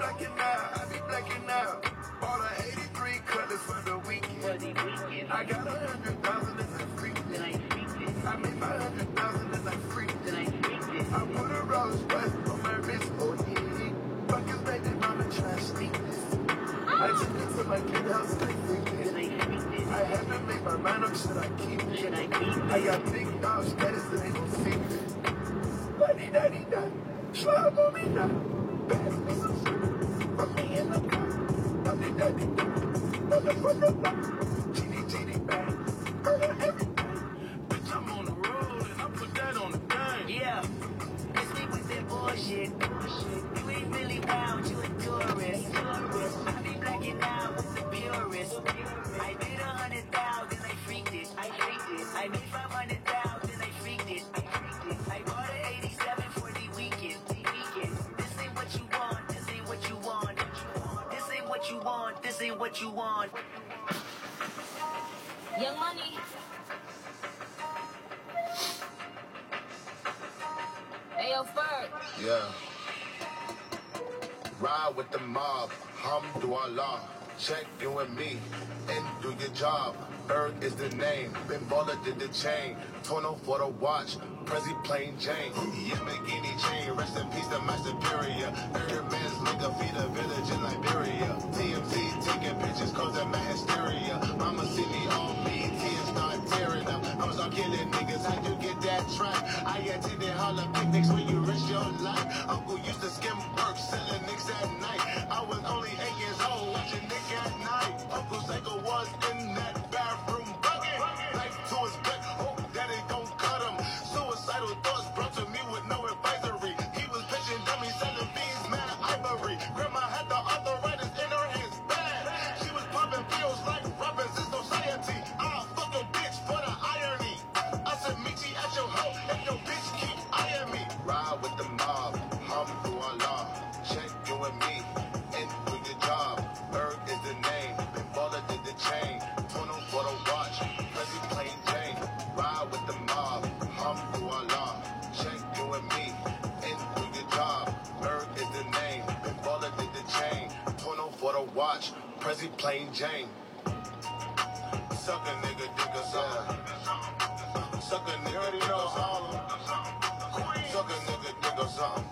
blacking out, I be blacking out. Bought a 83 cutlass for the weekend. I got 100,000 and I freaked it. I made my 100,000 and I freaked it. I put a Rose West on my wrist, oh yeah. Fuck his baby mama try to sneak this. I took it to my kid house and I freaked it. I had to make my mind up, should I keep it? I got big dog status and ain't no secret. Da-dee-da-dee-da, slug on me now. Pass me some shit, put me in the car. Da-dee-da-dee-da, motherfucker, GD bang, murder everything. Bitch, I'm on the road and I put that on the thing. Yeah, it's me with that bullshit. You ain't really wild, you a tourist. I be blacking out with the purist. I made 100,000, I freaked it. I made 500,000, I freaked it. I bought an 87 for the weekend. This ain't what you want, this ain't what you want. This ain't what you want, this ain't what you want. Young Money. Ayo, Ferg. Yeah. Ride with the mob, Hamdulillah. Check you and me, and do your job. Berg is the name, Ben Baller did the chain. Tono for the watch, Prezi plain Jane. Yamagini chain, rest in peace to my superior. Hermes nigga feed a village in Liberia. TMZ taking pictures causing my hysteria. Mama see me on BT and start tearing up. I'm start killing niggas, how'd you get that track? I attended Harlem picnics when you risk your life. Uncle used to skim work, selling nicks at night. I was only 8 years old, watching Nick at night. Uncle Psycho was in that bathroom bucket. Knife to his gut, hope that it don't cut him. Suicidal thoughts brought to me with no advisory. He was pitching dummies, selling beans, mad ivory. Grandma had the arthritis in her hands, bad. She was popping pills like Robinson's Society. I'll fuck a bitch for the irony. I said meet you at your hoe if your bitch keep eyeing me. Ride with the mob, Hamdulillah. Check you and me, and do your job. Berg is the name, Ben Baller did the chain. Tono for the watch, Prezi plain Jane. Ride with the mob, Hamdulillah. Check you and me, and do your job. Berg is the name, Ben Baller did the chain. Tono for the watch, Prezi plain Jane. Suck a nigga, dig a song. Suck a nigga, dig a song. Suck a nigga, dig a song.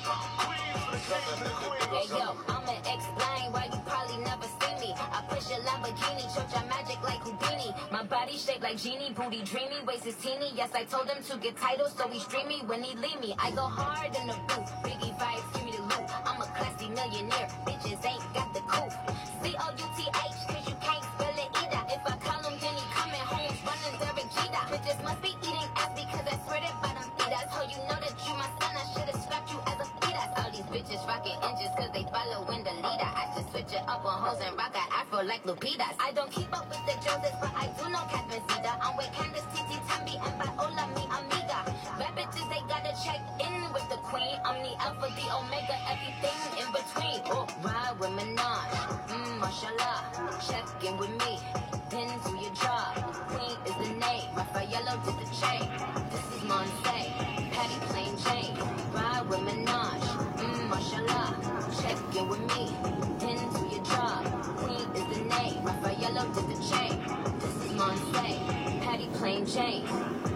Suck a nigga, dig a Hey yo, song. I'ma explain why you probably never see me. I push a Lamborghini, choke your magic like Houdini. My body shaped like Genie, booty dreamy, waist is teeny. Yes, I told him to get titles, so he stream me when he leave me. I go hard in the booth, Biggie vibes, give me the loot. I'm a classy millionaire, bitches ain't got the coupe. C-O-U-T-H, cause you can't spell it either. If I call him, then he coming home, running Derek Jeter. Bitches must be eating ass because I swear that bottom feeders. Oh, you know that you my son, I should've scrapped you as a fetus. All these bitches rocking engines cause they following the leader. I should switch it up on hoes and rock an afro like Lupitas. I don't keep up with the Joneses, but I do know Catherine Zeta. I'm with Candace, Titi, Tambi, and Viola, mi amiga. Rap bitches, they gotta check in with the queen. I'm the alpha, the omega, everything in between. Oh, ride with Minaj, mashallah. Check in with me, then do your job. Queen is the name, Raffaello did the chain. This is Monse, Patty plain Jane. Ride with Minaj, mashallah. Check in with me, then do your job. Queen is the name, Raffaello did the chain. This is Monse, Patty plain Jane.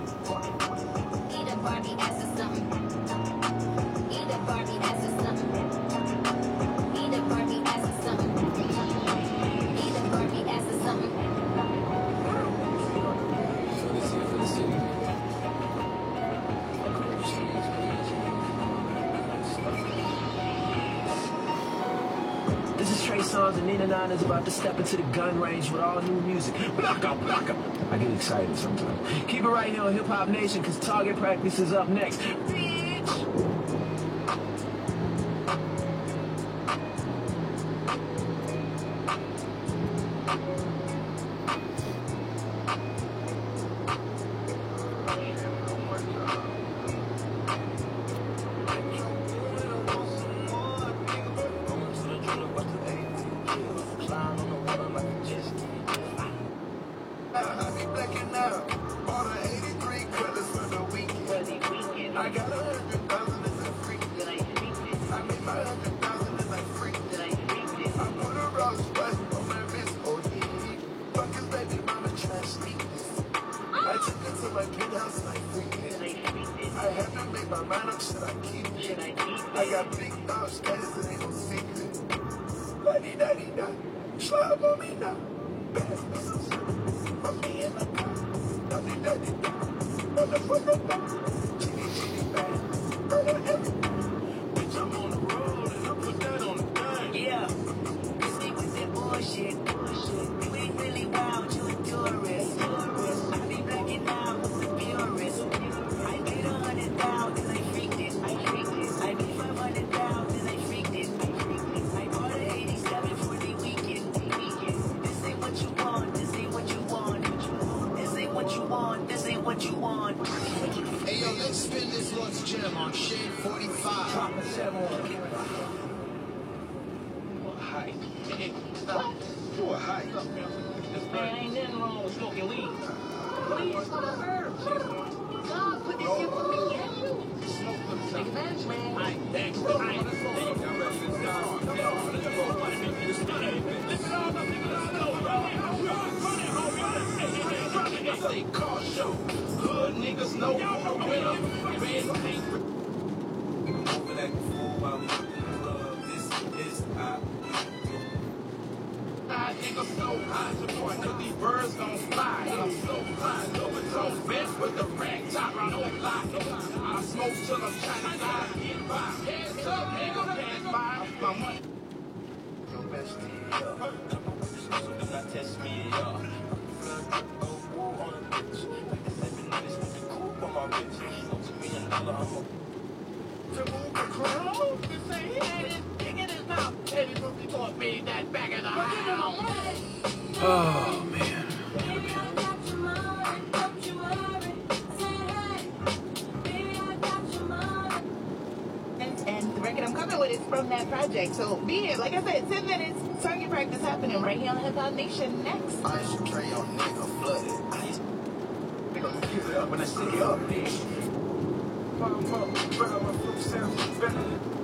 Eat a Barbie ass or something. Eat a Barbie ass or something. Eat a Barbie ass or something. Eat a Barbie ass or something. For the city. This is Trey Songz and Nina Nine is about to step into the gun range with all new music. Blocka, blocka. I get excited sometimes. Keep it right here on Hip Hop Nation, cause Target Practice is up next. Bitch! I be blacking out. Bought a 83 cutlass for the weekend. I got I got big dogs, scattered, it ain't no secret. La-di-da-di-da, slide on me now. Bad business, from me in the car. La-di-da-di-da, motherfucker, chitty-chitty bad, murder everything. Bitch, I'm on the road and I put that on the thing. Yeah, stick with that bullshit. You ain't really wild, you a tourist. I be blacking out with the purist. I get 100,000, I freaked it. I be 500,000, I freaked it. I bought an 87 for the weekend. This ain't what you want, this ain't what you want. This ain't what you want, this ain't what you want. Hey yo, let's spin this Lord's Gem on Shade 45. Drop a 7 on it. Hype. You a hype. Man, ain't nothing wrong with smoking weed. Weed is for the herbs. God put this here for me and you. Take advantage, man. Say car show. Hood niggas know who the winner. Red paint. Over that fool while we in the club. This is how niggas so high, support cause these birds gon' fly. I'm so fly, Louis vest with the rag top, no lie. I smoke till I'm trying to die, get by. Hands up, nigga, pass by. My money. Your bestie, I test me up. On a bitch, like the 7 minutes with the coupe on my bitch. Up to me another, I'm to move the crowd. This ain't it, nigga, this now. Heavy Brooklyn taught me that back in the house. Oh, man. And the record I'm coming with is from that project. So be here. Like I said, 10 minutes. Target practice happening right here on Hip Hop Nation next. Ice tray on nigga flooded. Ice. They gonna give it up when I stay up, bitch. Bottom up, better, my flow sounds better.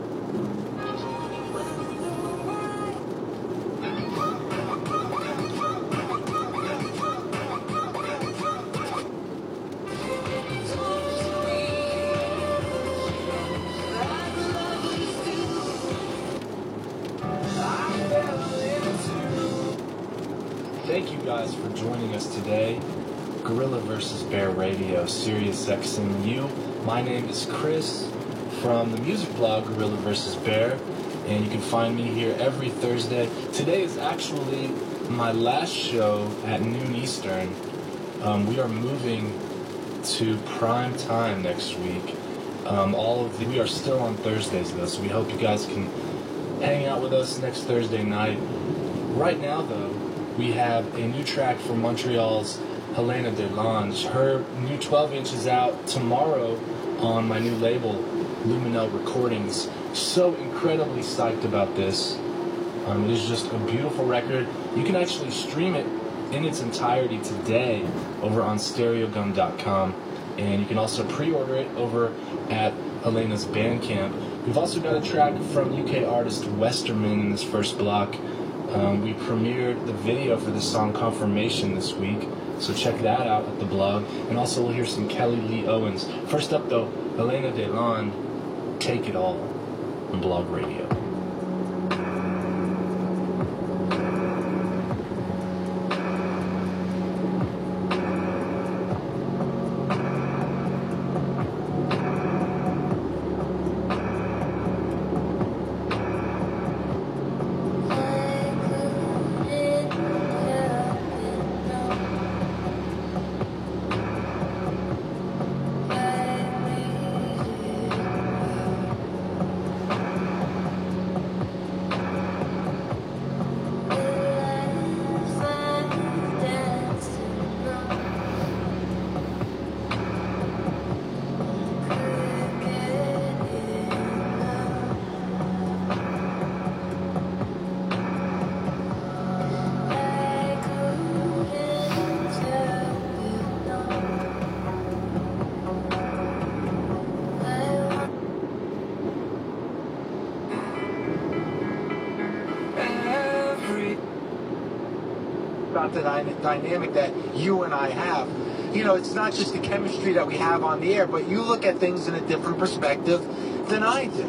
Thank you guys for joining us today. Gorilla vs. Bear Radio, Sirius XMU. My name is Chris from the music blog Gorilla vs. Bear, and you can find me here every Thursday. Today is actually my last show at noon Eastern. We are moving to prime time next week. We are still on Thursdays though, so we hope you guys can hang out with us next Thursday night. Right now though, we have a new track from Montreal's Helena Delange. Her new 12-inch is out tomorrow on my new label, Luminel Recordings. So incredibly psyched about this. It is just a beautiful record. You can actually stream it in its entirety today over on stereogum.com. And you can also pre-order it over at Helena's Bandcamp. We've also got a track from UK artist Westerman in this first block. We premiered the video for this song Confirmation this week, so check that out at the blog. And also we'll hear some Kelly Lee Owens. First up though, Helena Delange, Take It All on Blog Radio. About the dynamic that you and I have. You know, it's not just the chemistry that we have on the air, but you look at things in a different perspective than I do.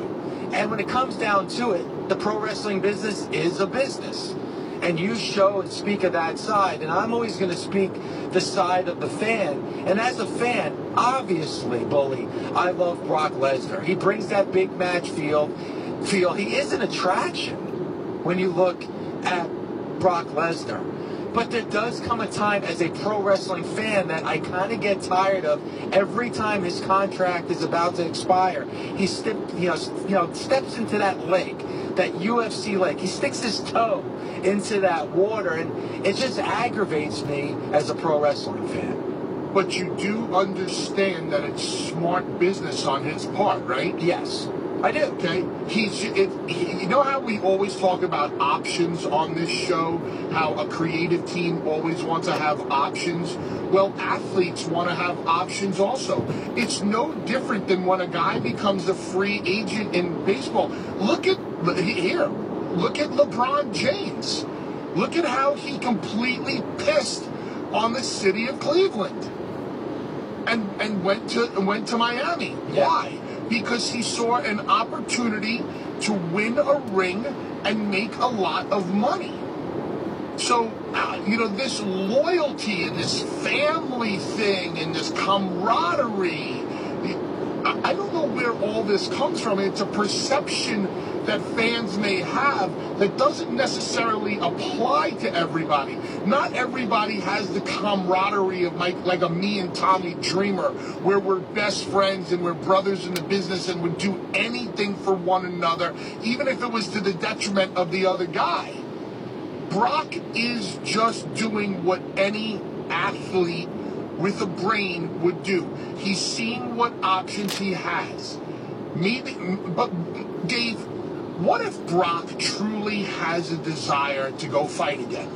And when it comes down to it, the pro wrestling business is a business. And you show and speak of that side. And I'm always going to speak the side of the fan. And as a fan, obviously, Bully, I love Brock Lesnar. He brings that big match feel. He is an attraction when you look at Brock Lesnar. But there does come a time as a pro wrestling fan that I kind of get tired of. Every time his contract is about to expire, he steps into that lake, that UFC lake. He sticks his toe into that water, and it just aggravates me as a pro wrestling fan. But you do understand that it's smart business on his part, right? Yes, I do. Okay, you know how we always talk about options on this show, how a creative team always wants to have options? Well, athletes want to have options also. It's no different than when a guy becomes a free agent in baseball. Look at LeBron James. Look at how he completely pissed on the city of Cleveland and went to Miami. Yeah. Why? Because he saw an opportunity to win a ring and make a lot of money. So, this loyalty and this family thing and this camaraderie, I don't know where all this comes from. It's a perception that fans may have that doesn't necessarily apply to everybody. Not everybody has the camaraderie of like a me and Tommy Dreamer, where we're best friends and we're brothers in the business and would do anything for one another, even if it was to the detriment of the other guy. Brock is just doing what any athlete with a brain would do. He's seeing what options he has. But Dave, what if Brock truly has a desire to go fight again?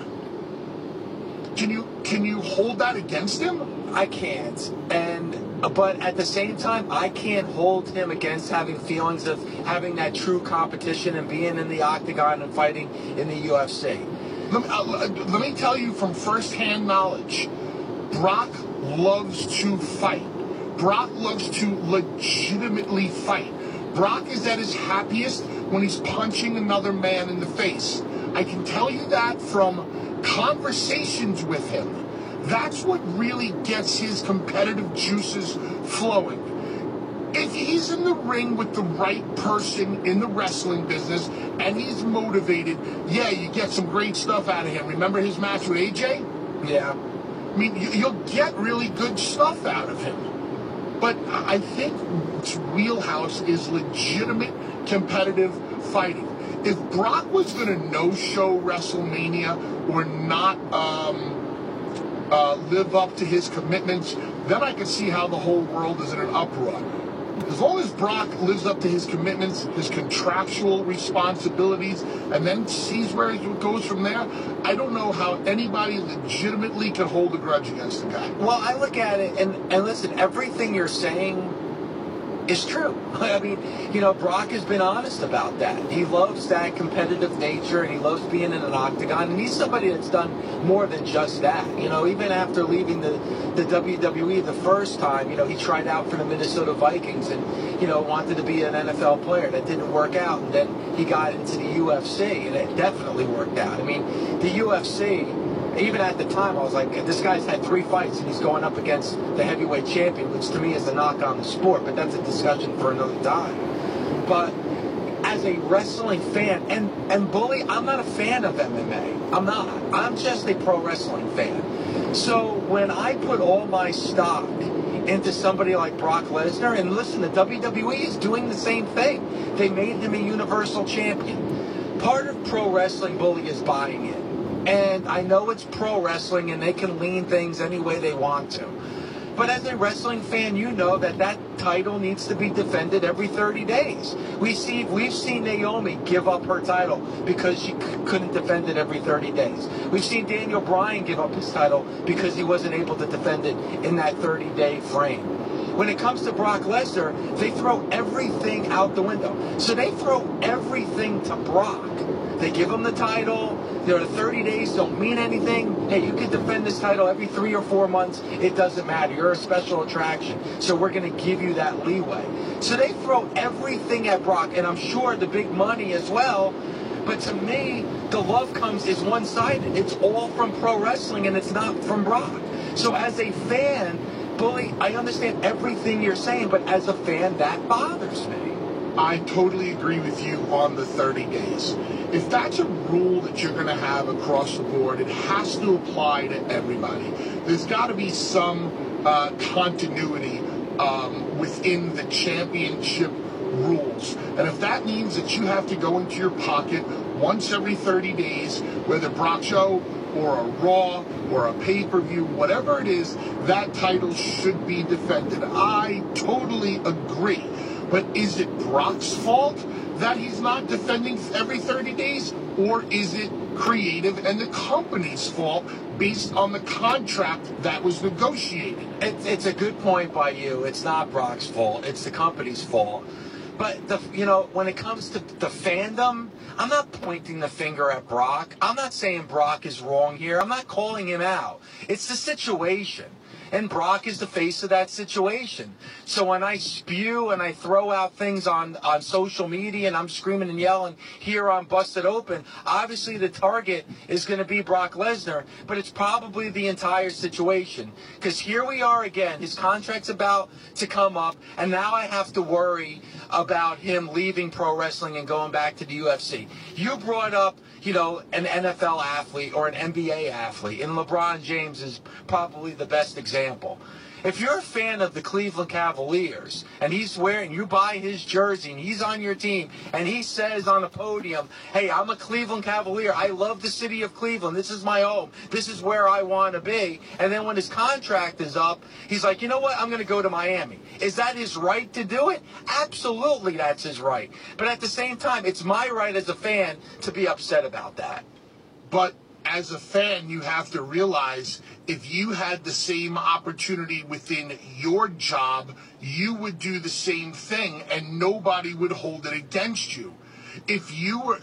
Can you hold that against him? I can't. But at the same time, I can't hold him against having feelings of having that true competition and being in the octagon and fighting in the UFC. Let me tell you from firsthand knowledge, Brock loves to fight. Brock loves to legitimately fight. Brock is at his happiest when he's punching another man in the face. I can tell you that from conversations with him. That's what really gets his competitive juices flowing. If he's in the ring with the right person in the wrestling business and he's motivated, yeah, you get some great stuff out of him. Remember his match with AJ? Yeah. I mean, you'll get really good stuff out of him. But I think its wheelhouse is legitimate competitive fighting. If Brock was going to no-show WrestleMania or not live up to his commitments, then I could see how the whole world is in an uproar. As long as Brock lives up to his commitments, his contractual responsibilities, and then sees where it goes from there, I don't know how anybody legitimately can hold a grudge against the guy. Well, I look at it, and listen, everything you're saying is true. I mean, Brock has been honest about that. He loves that competitive nature, and he loves being in an octagon, and he's somebody that's done more than just that. Even after leaving the WWE the first time, he tried out for the Minnesota Vikings and, wanted to be an NFL player. That didn't work out, and then he got into the UFC, and it definitely worked out. I mean, the UFC, even at the time, I was like, this guy's had 3 fights, and he's going up against the heavyweight champion, which to me is a knock on the sport, but that's a discussion for another time. But as a wrestling fan, and Bully, I'm not a fan of MMA. I'm not. I'm just a pro wrestling fan. So when I put all my stock into somebody like Brock Lesnar, and listen, the WWE is doing the same thing. They made him a Universal Champion. Part of pro wrestling, Bully, is buying it. And I know it's pro wrestling and they can lean things any way they want to. But as a wrestling fan, you know that title needs to be defended every 30 days. We've seen Naomi give up her title because she couldn't defend it every 30 days. We've seen Daniel Bryan give up his title because he wasn't able to defend it in that 30-day frame. When it comes to Brock Lesnar, they throw everything out the window. So they throw everything to Brock. They give him the title. The 30 days don't mean anything. Hey, you can defend this title every 3 or 4 months. It doesn't matter. You're a special attraction. So we're going to give you that leeway. So they throw everything at Brock, and I'm sure the big money as well. But to me, the love is one-sided. It's all from pro wrestling, and it's not from Brock. So as a fan, Bully, I understand everything you're saying, but as a fan, that bothers me. I totally agree with you on the 30 days. If that's a rule that you're going to have across the board, it has to apply to everybody. There's got to be some continuity within the championship rules. And if that means that you have to go into your pocket once every 30 days, whether Brock Show or a Raw or a pay-per-view, whatever it is, that title should be defended. I totally agree. But is it Brock's fault that he's not defending every 30 days? Or is it creative and the company's fault based on the contract that was negotiated? It's a good point by you. It's not Brock's fault. It's the company's fault. But, when it comes to the fandom, I'm not pointing the finger at Brock. I'm not saying Brock is wrong here. I'm not calling him out. It's the situation. And Brock is the face of that situation. So when I spew and I throw out things on social media and I'm screaming and yelling here on Busted Open, obviously the target is going to be Brock Lesnar, but it's probably the entire situation. Because here we are again, his contract's about to come up, and now I have to worry about him leaving pro wrestling and going back to the UFC. You brought up, an NFL athlete or an NBA athlete, and LeBron James is probably the best example. If you're a fan of the Cleveland Cavaliers and you buy his jersey and he's on your team and he says on a podium, hey, I'm a Cleveland Cavalier. I love the city of Cleveland. This is my home. This is where I want to be. And then when his contract is up, he's like, you know what? I'm going to go to Miami. Is that his right to do it? Absolutely, that's his right. But at the same time, it's my right as a fan to be upset about that. But as a fan, you have to realize if you had the same opportunity within your job, you would do the same thing and nobody would hold it against you. If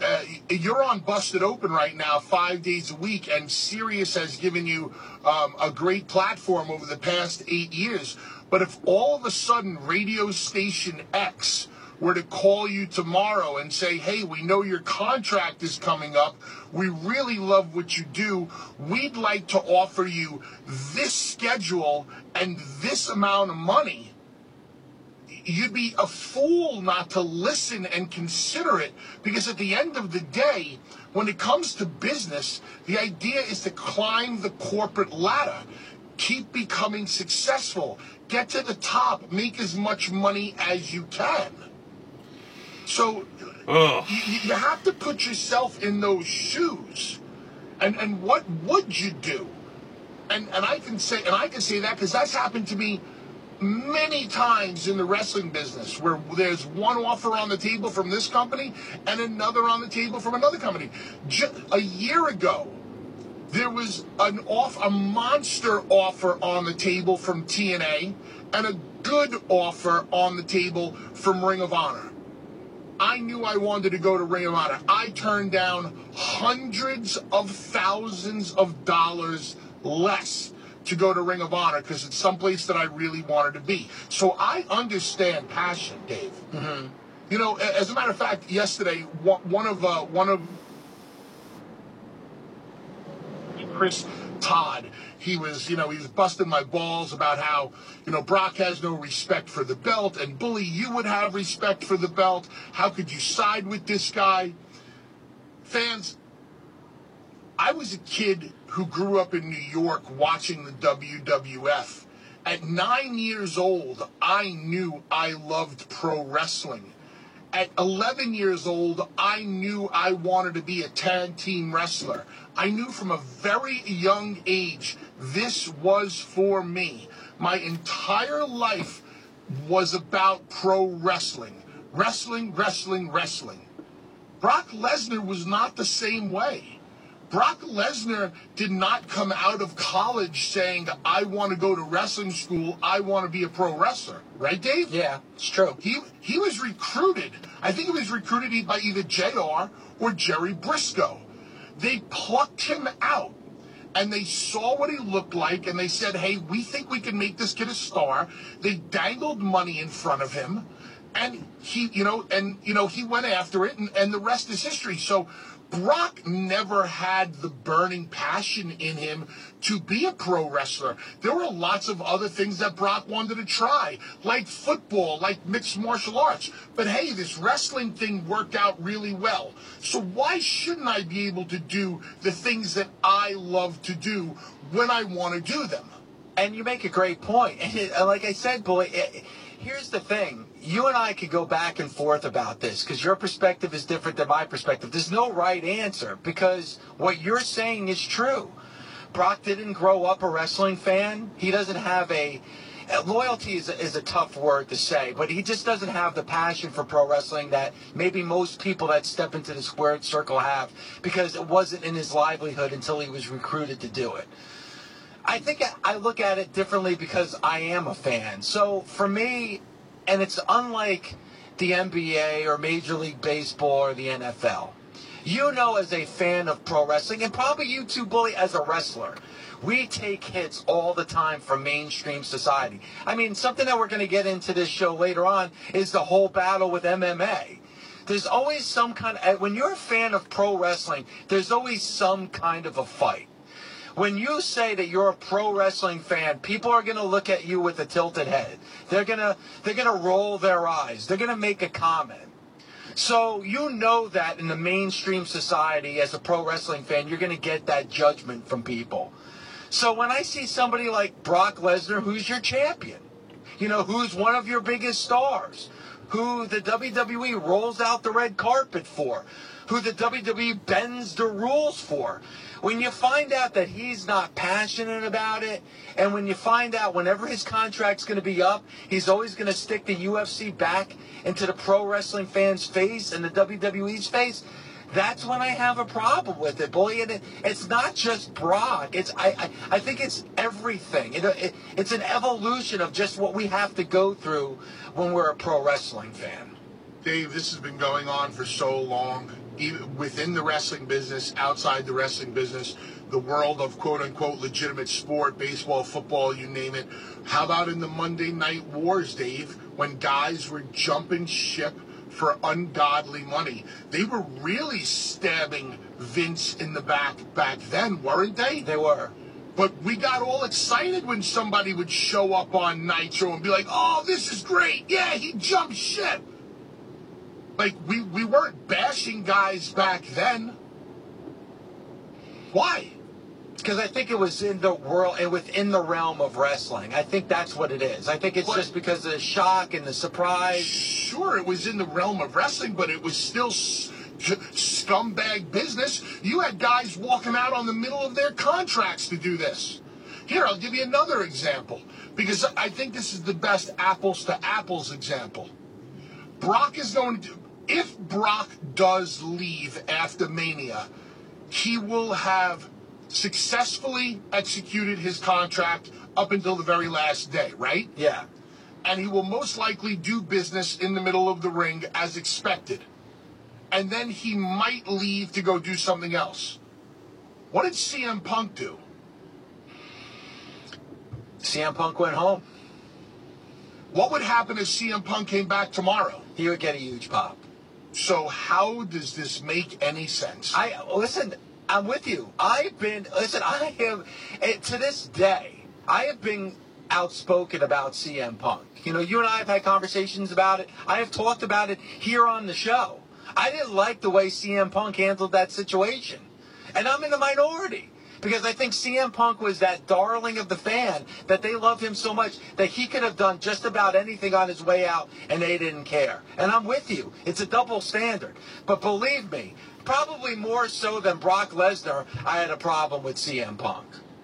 you're on Busted Open right now 5 days a week, and Sirius has given you a great platform over the past 8 years, but if all of a sudden Radio Station X were to call you tomorrow and say, hey, we know your contract is coming up, we really love what you do, we'd like to offer you this schedule and this amount of money, you'd be a fool not to listen and consider it, because at the end of the day, when it comes to business, the idea is to climb the corporate ladder, keep becoming successful, get to the top, make as much money as you can. So you have to put yourself in those shoes. And what would you do? And I can say that because that's happened to me many times in the wrestling business, where there's one offer on the table from this company and another on the table from another company. A year ago, there was a monster offer on the table from TNA and a good offer on the table from Ring of Honor. I knew I wanted to go to Ring of Honor. I turned down hundreds of thousands of dollars less to go to Ring of Honor because it's someplace that I really wanted to be. So I understand passion, Dave. Mm-hmm. As a matter of fact, yesterday, one of Chris Todd, he was busting my balls about how, Brock has no respect for the belt, and Bully, you would have respect for the belt. How could you side with this guy? Fans, I was a kid who grew up in New York watching the WWF. At 9 years old, I knew I loved pro wrestling. At 11 years old, I knew I wanted to be a tag team wrestler. I knew from a very young age this was for me. My entire life was about pro wrestling. Wrestling, wrestling, wrestling. Brock Lesnar was not the same way. Brock Lesnar did not come out of college saying, I want to go to wrestling school, I want to be a pro wrestler. Right, Dave? Yeah, it's true. He was recruited. I think he was recruited by either JR or Jerry Briscoe. They plucked him out, and they saw what he looked like, and they said, hey, we think we can make this kid a star. They dangled money in front of him. And he went after it, and the rest is history. So Brock never had the burning passion in him to be a pro wrestler. There were lots of other things that Brock wanted to try, like football, like mixed martial arts. But hey, this wrestling thing worked out really well. So why shouldn't I be able to do the things that I love to do when I want to do them? And you make a great point. And like I said, boy, here's the thing. You and I could go back and forth about this because your perspective is different than my perspective. There's no right answer because what you're saying is true. Brock didn't grow up a wrestling fan. He doesn't have loyalty is a tough word to say, but he just doesn't have the passion for pro wrestling that maybe most people that step into the squared circle have because it wasn't in his livelihood until he was recruited to do it. I think I look at it differently because I am a fan. So for me, and it's unlike the NBA or Major League Baseball or the NFL. You know, as a fan of pro wrestling, and probably you too, Bully, as a wrestler, we take hits all the time from mainstream society. I mean, something that we're going to get into this show later on is the whole battle with MMA. There's always some kind of, when you're a fan of pro wrestling, there's always some kind of a fight. When you say that you're a pro wrestling fan, people are going to look at you with a tilted head. They're going to roll their eyes. They're going to make a comment. So you know that in the mainstream society, as a pro wrestling fan, you're going to get that judgment from people. So when I see somebody like Brock Lesnar, who's your champion, who's one of your biggest stars, who the WWE rolls out the red carpet for, who the WWE bends the rules for, when you find out that he's not passionate about it, and when you find out whenever his contract's going to be up, he's always going to stick the UFC back into the pro wrestling fans' face and the WWE's face, that's when I have a problem with it, boy. And it's not just Brock. I think it's everything. It's an evolution of just what we have to go through when we're a pro wrestling fan. Dave, this has been going on for so long. Even within the wrestling business, outside the wrestling business, the world of quote-unquote legitimate sport, baseball, football, you name it. How about in the Monday Night Wars, Dave, when guys were jumping ship for ungodly money? They were really stabbing Vince in the back then, weren't they? They were. But we got all excited when somebody would show up on Nitro and be like, oh, this is great. Yeah, he jumped ship. Like, we weren't bashing guys back then. Why? Because I think it was in the world and within the realm of wrestling. I think that's what it is. I think it's just because of the shock and the surprise. Sure, it was in the realm of wrestling, but it was still scumbag business. You had guys walking out on the middle of their contracts to do this. Here, I'll give you another example, because I think this is the best apples to apples example. Brock is going to... If Brock does leave after Mania, he will have successfully executed his contract up until the very last day, right? Yeah. And he will most likely do business in the middle of the ring as expected. And then he might leave to go do something else. What did CM Punk do? CM Punk went home. What would happen if CM Punk came back tomorrow? He would get a huge pop. So how does this make any sense? Listen, I'm with you. I have, to this day, I have been outspoken about CM Punk. You and I have had conversations about it. I have talked about it here on the show. I didn't like the way CM Punk handled that situation. And I'm in the minority. Because I think CM Punk was that darling of the fan, that they loved him so much that he could have done just about anything on his way out and they didn't care. And I'm with you. It's a double standard. But believe me, probably more so than Brock Lesnar, I had a problem with CM Punk.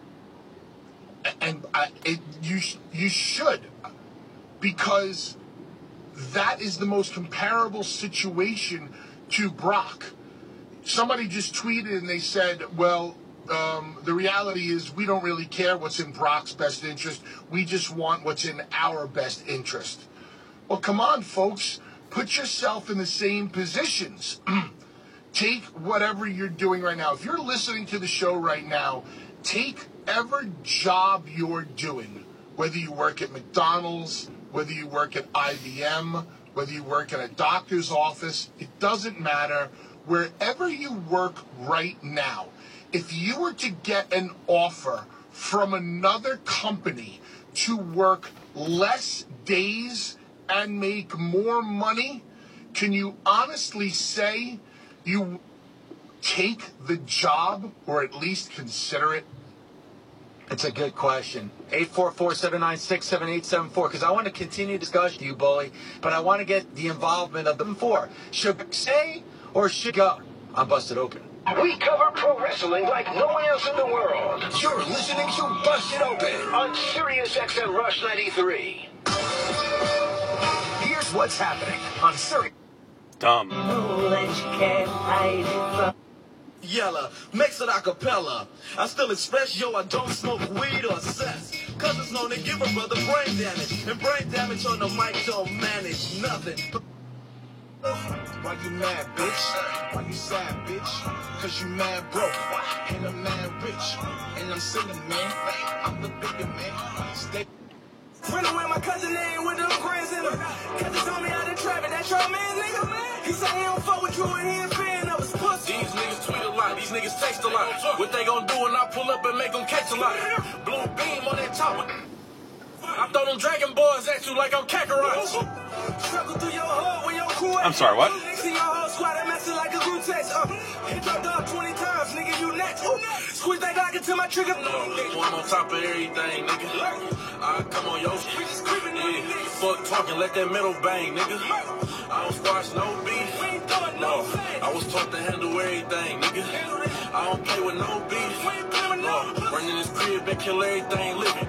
And you should, because that is the most comparable situation to Brock. Somebody just tweeted and they said, well, the reality is we don't really care what's in Brock's best interest. We just want what's in our best interest. Well, come on, folks. Put yourself in the same positions. Take whatever you're doing right now. If you're listening to the show right now, take every job you're doing, whether you work at McDonald's, whether you work at IBM, whether you work at a doctor's office, it doesn't matter. Wherever you work right now, if you were to get an offer from another company to work less days and make more money, can you honestly say you take the job or at least consider it? It's a good question. 844-796-7874, because I want to continue discussion with you, Bully, but I want to get the involvement of them four. Should I say or should go? I'm busted open. We cover pro wrestling like no one else in the world. You're listening to Busted Open on Sirius XM Rush 93. Here's what's happening on Sirius. Dumb. Yella, makes it a cappella. I still express, yo, I don't smoke weed or cess. Cause it's known to give a brother brain damage. And brain damage on the mic don't manage nothing. Why you mad, bitch? Why you sad, bitch? Cause you mad broke, and I'm mad rich. And I'm singing, man. I'm the bigger man. Stay. Running with my cousin name with them friends in him. Cousin told me out in traffic, that's your man, nigga. He said he don't fuck with you and he ain't fan of his pussy. These niggas tweet a lot, these niggas text a lot. What they gonna do when I pull up and make them catch a lot? Blue beam on that top. I throw them Dragon Balls at you like I'm Kakarot. Struggle through your hood when your crew. I'm sorry, what? See your whole squad, I mess it like a group text. Hit dropped up 20 times, nigga, you next. Squeeze that Glock into my trigger. One on top of everything, nigga. Come on, yo. Yeah, fuck talking, let that metal bang, nigga. I don't squash no beef. No, I was taught to handle everything, nigga. I don't play with no beef. No, run in this crib and kill everything living.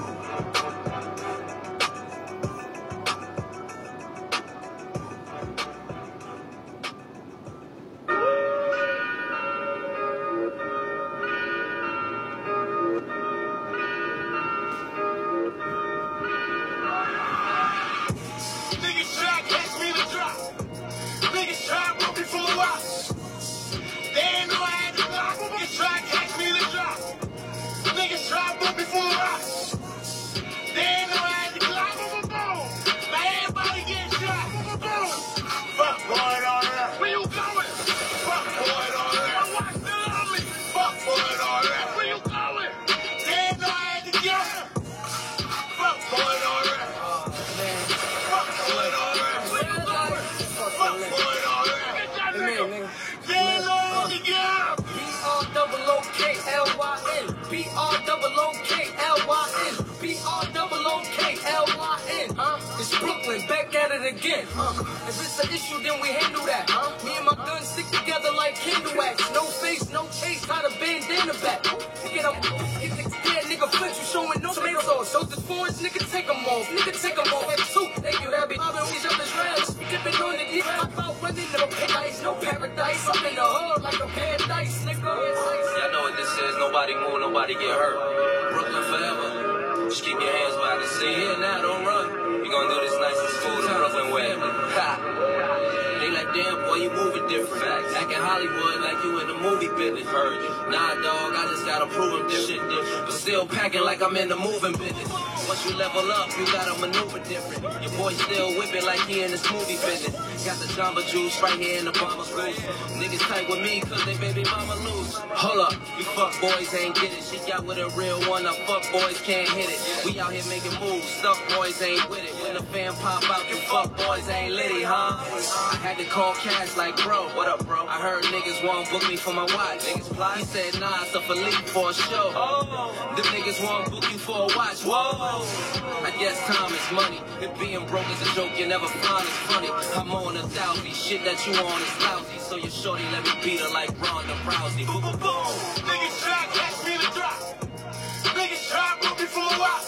It's Brooklyn, back at it again. If it's an issue, then we handle that. Me and my gun stick together like Kindle wax. No face, no case, how to bandana back. Get up, get the dead nigga flip, you showing no tomato sauce. Those the foreigns, nigga take them off. Nigga take them off. That soup, thank you, that be mobbing on each other's rails. Dipping on the deep, I thought running no paradise, no paradise. I'm in the hood like a paradise, nigga. Y'all know what this is, nobody move, nobody get hurt. Brooklyn forever. Just keep your hands by the sea. Here now, don't run. We gon' do this nice and smooth in Brooklyn way. Ha! They like, damn, boy, you moving different. Facts. Acting Hollywood like you in the movie business. Heard you. Nah, dog, I just gotta prove them different. But still packing like I'm in the moving business. Once you level up, you gotta maneuver different. Your boy still whipping like he in this movie business. Got the Jamba Juice right here in the bomber's goose. Niggas tight with me cause they baby mama loose. Hold up, you fuck boys ain't get it. She got with a real one, now fuck boys can't hit it. We out here making moves, stuff boys ain't with it. When the fan pop out, you fuck boys ain't litty, huh? I had to call Cash like, bro, what up, bro? I heard niggas won't book me for my watch. Niggas fly? He said, nah, it's a Philippe for a show. The niggas won't book you for a watch. Whoa! I guess time is money. If being broke is a joke, you never find it funny. I'm on a thousand, shit that you on is lousy. So your shorty let me beat her like Ronda Rousey. Boom, boom, boom. Niggas try, catch me the drop. Niggas try, book me for a watch.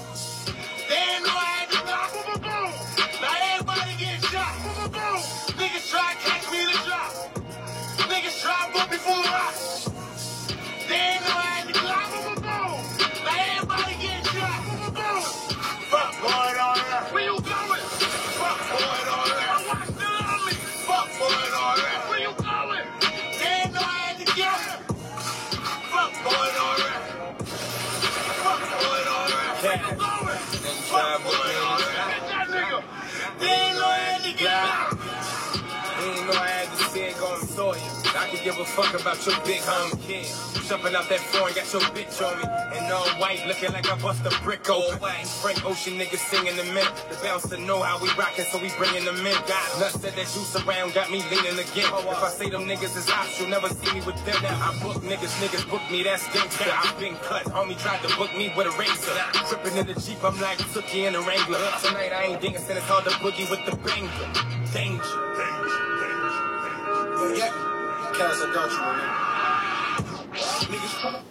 They ain't know I had to drop. Boom, boom, boom. Now everybody get shot. Boom, boom, boom. Niggas try, catch me the drop. Niggas try, book me for a watch. They ain't know I had to drop. Boom, boom, boom. Now everybody get shot. Boom, boom, boom. Fuck boy on that. Where you going? Fuck boy on that. My watch still on me. Fuck boy on that. Where you going? They ain't know I had to get him. Fuck boy on that. Fuck boy on that. Where you going? Fuck boy on that. Get that nigga. They ain't know I had to Nah. He ain't know I had this thing going for you. I could give a fuck about your big home kid. Jumping out that foreign, got your bitch on me. And all white, looking like I bust a brick open. Frank Ocean niggas singing the men. The bouncer know how we rockin', so we bringing them in. Got nuts that juice around, got me leaning again. If I say them niggas is ops, you'll never see me with them. I book niggas, niggas book me, that's gangsta. I've been cut, homie tried to book me with a razor. Tripping in the Jeep, I'm like Tookie in a Wrangler. Tonight I ain't dinking, it's hard to boogie with the banger. Danger. Yeah, Cass, I got you, man. Niggas come.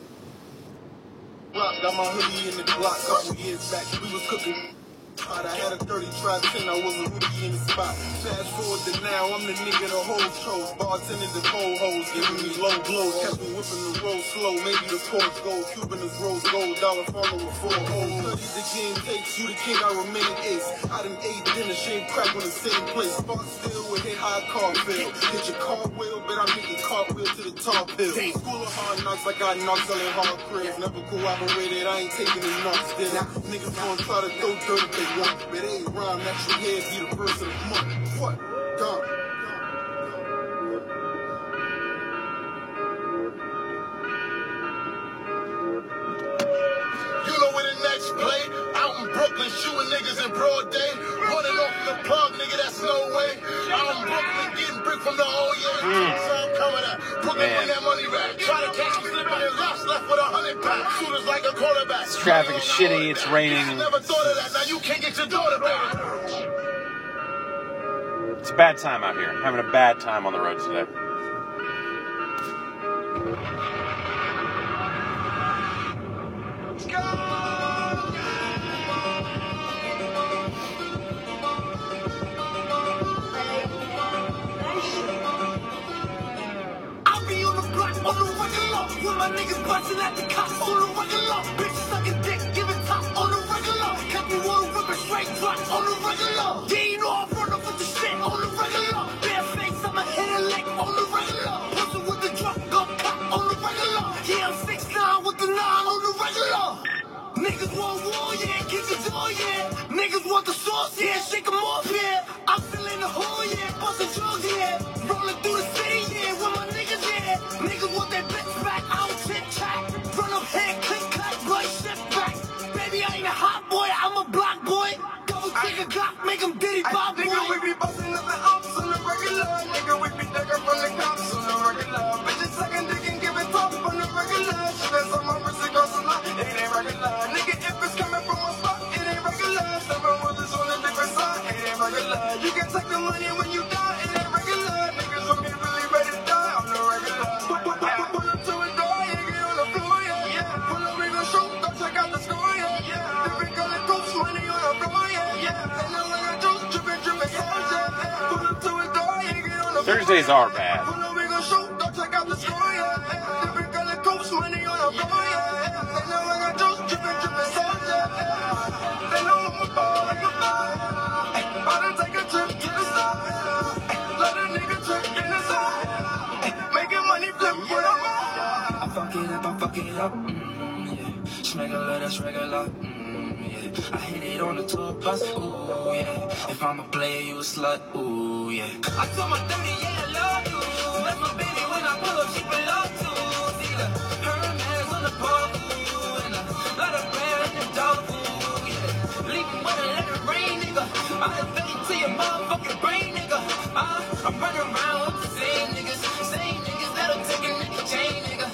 Got my hoodie in the Glock couple years back. We was cooking. I had a 30 try 10, I was a rookie in the spot. Fast forward to now, I'm the nigga the whole chose. Bartending the cold hoes, giving me low blows. Kept me whipping the road slow, maybe the porch gold. Cuban is rose gold, dollar follow with 4 holes. Study the game takes, you the king, I remain ace. I done ate dinner, shave crack on the same place. Spot still with hit high car fill. Hit your cartwheel, but I'm hitting cartwheel to the top hill. School of hard knocks, I got knocks selling hard cribs. Never cooperated, I ain't taking the knocks still. Niggas gonna try to throw dirt if they want. But it ain't rhyme, natural head be the verse of the month. What? Gone. You know where the next play? Out in Brooklyn, shooting niggas in broad day. Running off the plug, nigga, that's no way. Out in Brooklyn, getting brick from the whole year. So I'm coming out. Brooklyn, bring that money back. Try to catch me slipping and lost, left with 100 packs. Shooters like a quarterback. This traffic is shitty, it's raining. Never thought of that, now you can't get your daughter back. It's a bad time out here. I'm having a bad time on the roads today. On the regular, with my niggas bustin' at the cops on the regular. Bitch sucking dick, giving top on the regular. Copy water, whipping straight drop on the regular. Yeah, you know I run up with the shit on the regular. Bare face, I'ma hit a lick on the regular. Pussy with the drop, gun cop on the regular. Yeah, I'm 6'9" with the 9 on the regular. Niggas want war, yeah, kick the door, yeah. Niggas want the sauce, yeah, shake 'em off, yeah. I'm feeling the hole, yeah, bustin' drugs, yeah. Rolling through the city, yeah, with my niggas, yeah. Niggas want that bitch back, I don't chit chat. Run up here, click, clack, right shit back. Baby, I ain't a hot boy, I'm a block boy. Double trigger Glock, make 'em diddy bop, boy. Nigga, we be bustin' up the ops on the regular. Nigga, we be ducking from the cops on the regular. Bitches sucking dick and giving top on the regular. Shit that's on my wrist, it goes a lot, it ain't regular. Nigga, if it's coming from a spot, it ain't regular. Seven roses on a different side, it ain't regular. You can take the money when you die, it ain't regular. Niggas from here really ready to die on the regular. Pull up to a door, yeah, get on the floor, yeah, yeah. Pull up, we gon' shoot, go check out the score, yeah, yeah. Different color coats, money on the floor, yeah, yeah. And now when I juice, drippin', drippin', yeah, yeah. Pull up to a door, yeah, get on the floor. Thursdays are bad. Pull up, we gon' shoot, go check out the score, yeah, yeah. Different color coats, money on the floor, yeah, yeah. And now when I juice, drippin', drippin', yeah, yeah. They know I'm a ball like a ball. I done take a trip to the side. Let a nigga trip in the side. Making money flip with a I fuck it up, yeah. Smegular, that's regular, yeah. I hit it on the tour bus, ooh, yeah. If I'm a player, you a slut, ooh, yeah. I told my 30, yeah, I love you. That's my baby when I pull up, she belong to. See the Hermes on the ball, ooh, and a lot of bread in the dog, ooh, yeah. Leaving when I let it rain, nigga. I done fed it to your motherfucking brain, nigga. I'm running around with the same niggas that'll take a nigga chain, nigga.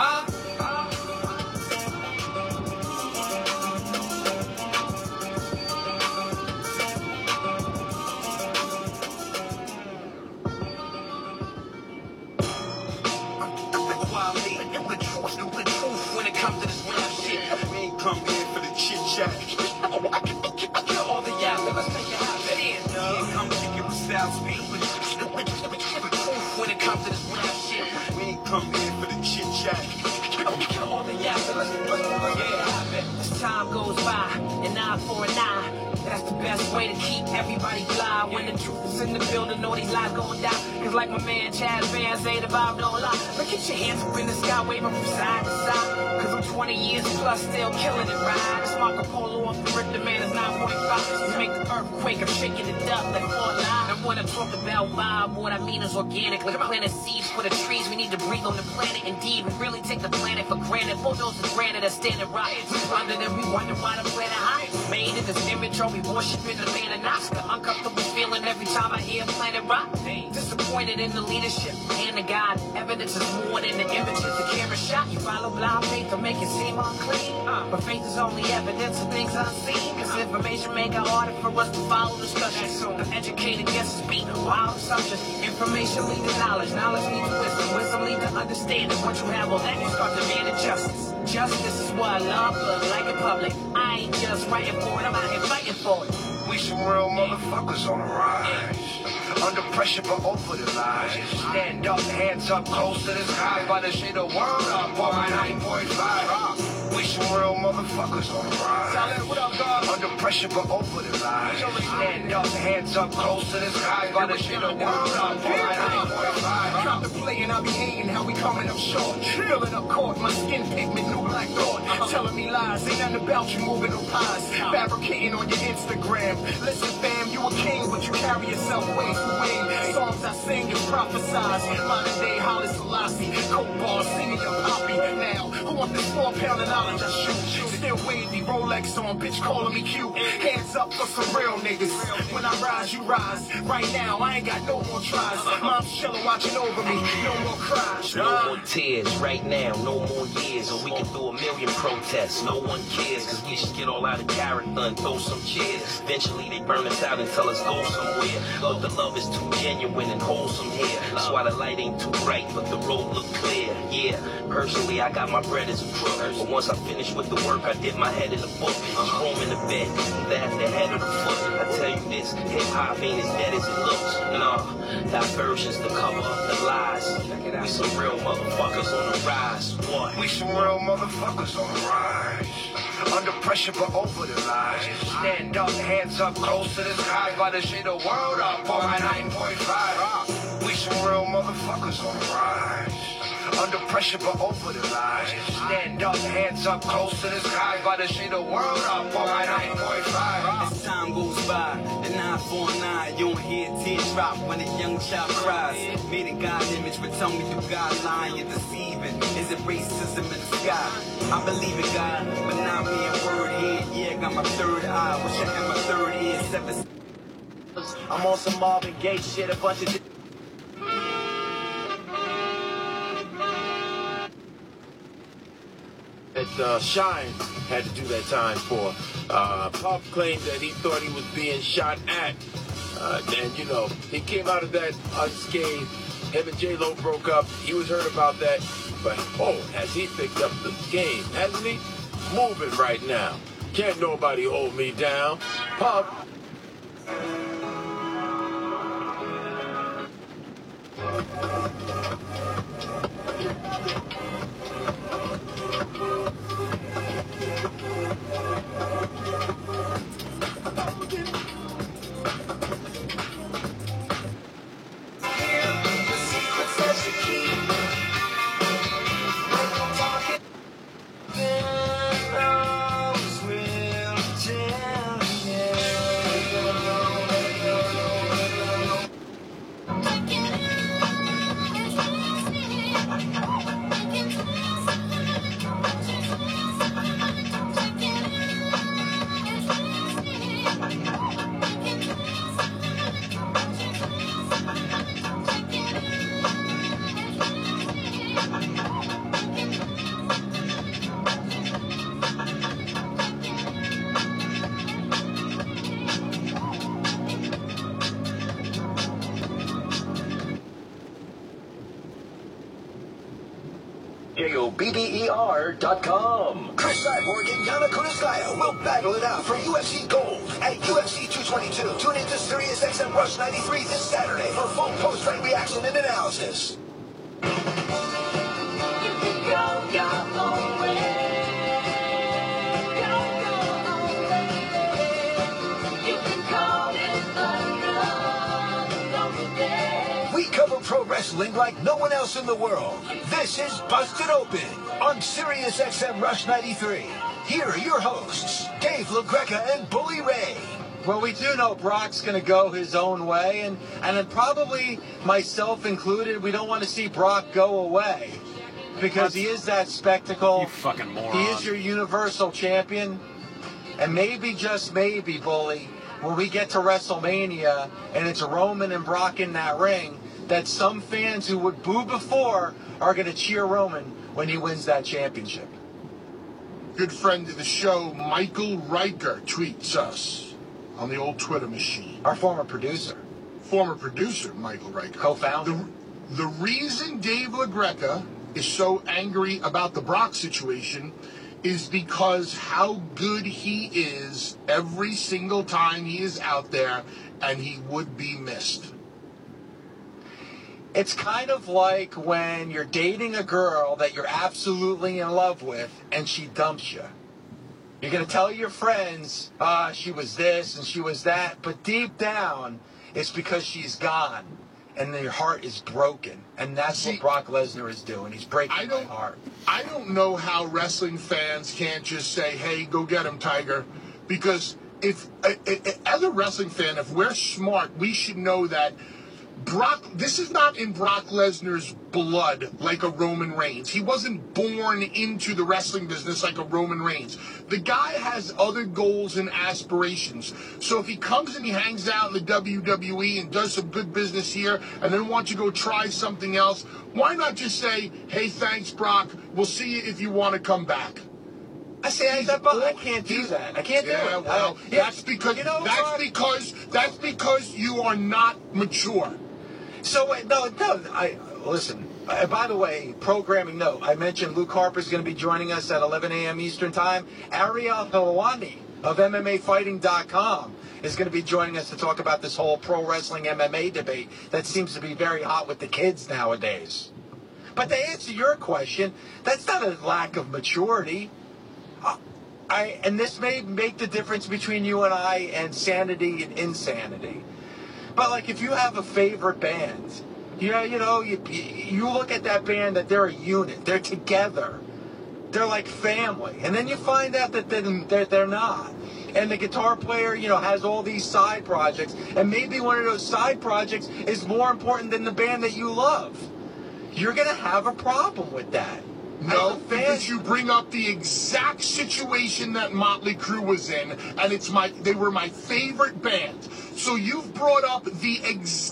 when it comes to this rap shit. We ain't come here for the chit chat. I kill all the yappers, let's make it happen. Yeah, come kick it with style speed. When it comes to this rap shit, we ain't come here for the chit chat. Kill all the yappers, let's make it happen. As time goes by, an eye for an eye. That's the best easiest way to keep everybody fly. When the truth is in the building, all these lies going down. Cause like my man Chaz Van say, the vibe don't lie. But get your hands up in the sky, waving from side to side. Cause I'm 20 years plus, still killing it, right? It's Marco Polo off the rip, the man is 9.5. You make the earthquake, I'm shaking it up like Fort Line. And when I talk about vibe, what I mean is organic. Like planting seeds for the trees we need to breathe on the planet. Indeed, we really take the planet for granted. Bulldozers granted us standing right. We wonder and we wonder why the planet high. Made in this image, are we worshiping the man and Oscar? Uncomfortable feeling every time I hear Planet Rock. Disappointed in the leadership and the God. Evidence is more than the images the camera shot. You follow blind faith to make it seem unclean. But faith is only evidence of things unseen. Cause information make it harder for us to follow discussions. The educated guesses beat wild assumptions. Information leads to knowledge, knowledge leads to wisdom, wisdom leads to understanding. Once you have all that, you start demanding justice. Justice is what I love, but like in public, I ain't just writing for it, I'm out here fighting for it. We some real motherfuckers on the rise. Under pressure but over the lies. Stand up, hands up, close to the sky. By the shit of world up on my 9.5. We some real motherfuckers on the rise. Solid, what up, God? Under pressure but over the lies. Stand up, hands up, close to the sky. By the shit of world up on my 9.5. Contemplating, I be hating how we coming up short. Filling up court, my skin pigment, new black thought. Telling me lies, ain't nothing about you moving no pies. Fabricating on your Instagram. Listen, fam, you a king, but you carry yourself way too wing. Songs I sing is prophesized. Modern day Haile Selassie. Coke bars, singing your poppy. Now, who want this 4 pound of knowledge I shoot? Still wavy, Rolex on, bitch calling me cute. Hands up for some real niggas. When I rise, you rise. Right now, I ain't got no more tries. Mom's chillin' watching over me. No more cries. No more tears right now, no more years. Or we can do a million protests. No one cares, cause we just get all out of character and throw some cheers. Eventually they burn us out and tell us go somewhere. Love, the love is too genuine and wholesome here. That's why the light ain't too bright, but the road look clear. Yeah, personally I got my bread as a crook. But once I finished with the work, I did my head in the book. Home in the bed, that the head of the foot. I tell you this, hip hop ain't as dead as it looks. No, diversions to cover up the lies. We some real motherfuckers on the rise. What? We some real motherfuckers on the rise. Under pressure but over the lies. Stand up, hands up, close to the sky. By the shit of world up on my 9.5. We some real motherfuckers on the rise. Under pressure but over the lies. Stand up, hands up, close to the sky. By the shit of world up on my 9.5. As time goes by, the 949, you don't hear tears drop when a young child cries. Made in God's image, but tell me, do God lying? You're deceiving. Is it racism in the sky? I believe in God, but now me and word here. Yeah, got my third eye. Wish I had my third ear. 7. I'm on some Marvin Gaye shit, a bunch of that Shine had to do that time for. Puff claimed that he thought he was being shot at. And, you know, he came out of that unscathed. Him and J-Lo broke up. He was hurt about that. But, oh, has he picked up the game, hasn't he? Moving right now. Can't nobody hold me down. Puff. KOBBER.com. Chris Cyborg and Yana Kunitskaya will battle it out for UFC Gold at UFC 222. Tune into SiriusXM Rush 93 this Saturday for full post-fight reaction and analysis. You can go wrestling like no one else in the world. This is Busted Open on Sirius XM Rush 93. Here are your hosts, Dave LaGreca and Bully Ray. Well, we do know Brock's going to go his own way, and then probably myself included, we don't want to see Brock go away because he is that spectacle. You fucking moron. He is your Universal Champion, and maybe, just maybe, Bully, when we get to WrestleMania and it's Roman and Brock in that ring, that some fans who would boo before are going to cheer Roman when he wins that championship. Good friend of the show, Michael Riker, tweets us on the old Twitter machine. Our former producer. Former producer, Michael Riker. Co-founder. The reason Dave LaGreca is so angry about the Brock situation is because how good he is every single time he is out there, and he would be missed. It's kind of like when you're dating a girl that you're absolutely in love with and she dumps you. You're going to tell your friends, she was this and she was that, but deep down, it's because she's gone and your heart is broken. And that's what Brock Lesnar is doing. He's breaking my heart. I don't know how wrestling fans can't just say, hey, go get him, Tiger. Because if as a wrestling fan, if we're smart, we should know that this is not in Brock Lesnar's blood like a Roman Reigns. He wasn't born into the wrestling business like a Roman Reigns. The guy has other goals and aspirations. So if he comes and he hangs out in the WWE and does some good business here and then wants to go try something else, why not just say, hey, thanks, Brock. We'll see you if you want to come back. I can't do that. I can't do it. Well, that's because you are not mature. So listen. By the way, programming note. I mentioned Luke Harper's going to be joining us at 11 a.m. Eastern Time. Ariel Helwani of MMAfighting.com is going to be joining us to talk about this whole pro wrestling MMA debate that seems to be very hot with the kids nowadays. But to answer your question, that's not a lack of maturity. And this may make the difference between you and I and sanity and insanity. But like if you have a favorite band, you look at that band that they're a unit, they're together, they're like family, and then you find out that they're not. And the guitar player, has all these side projects, and maybe one of those side projects is more important than the band that you love. You're going to have a problem with that. No, because you bring up the exact situation that Motley Crue was in, and they were my favorite band. So you've brought up the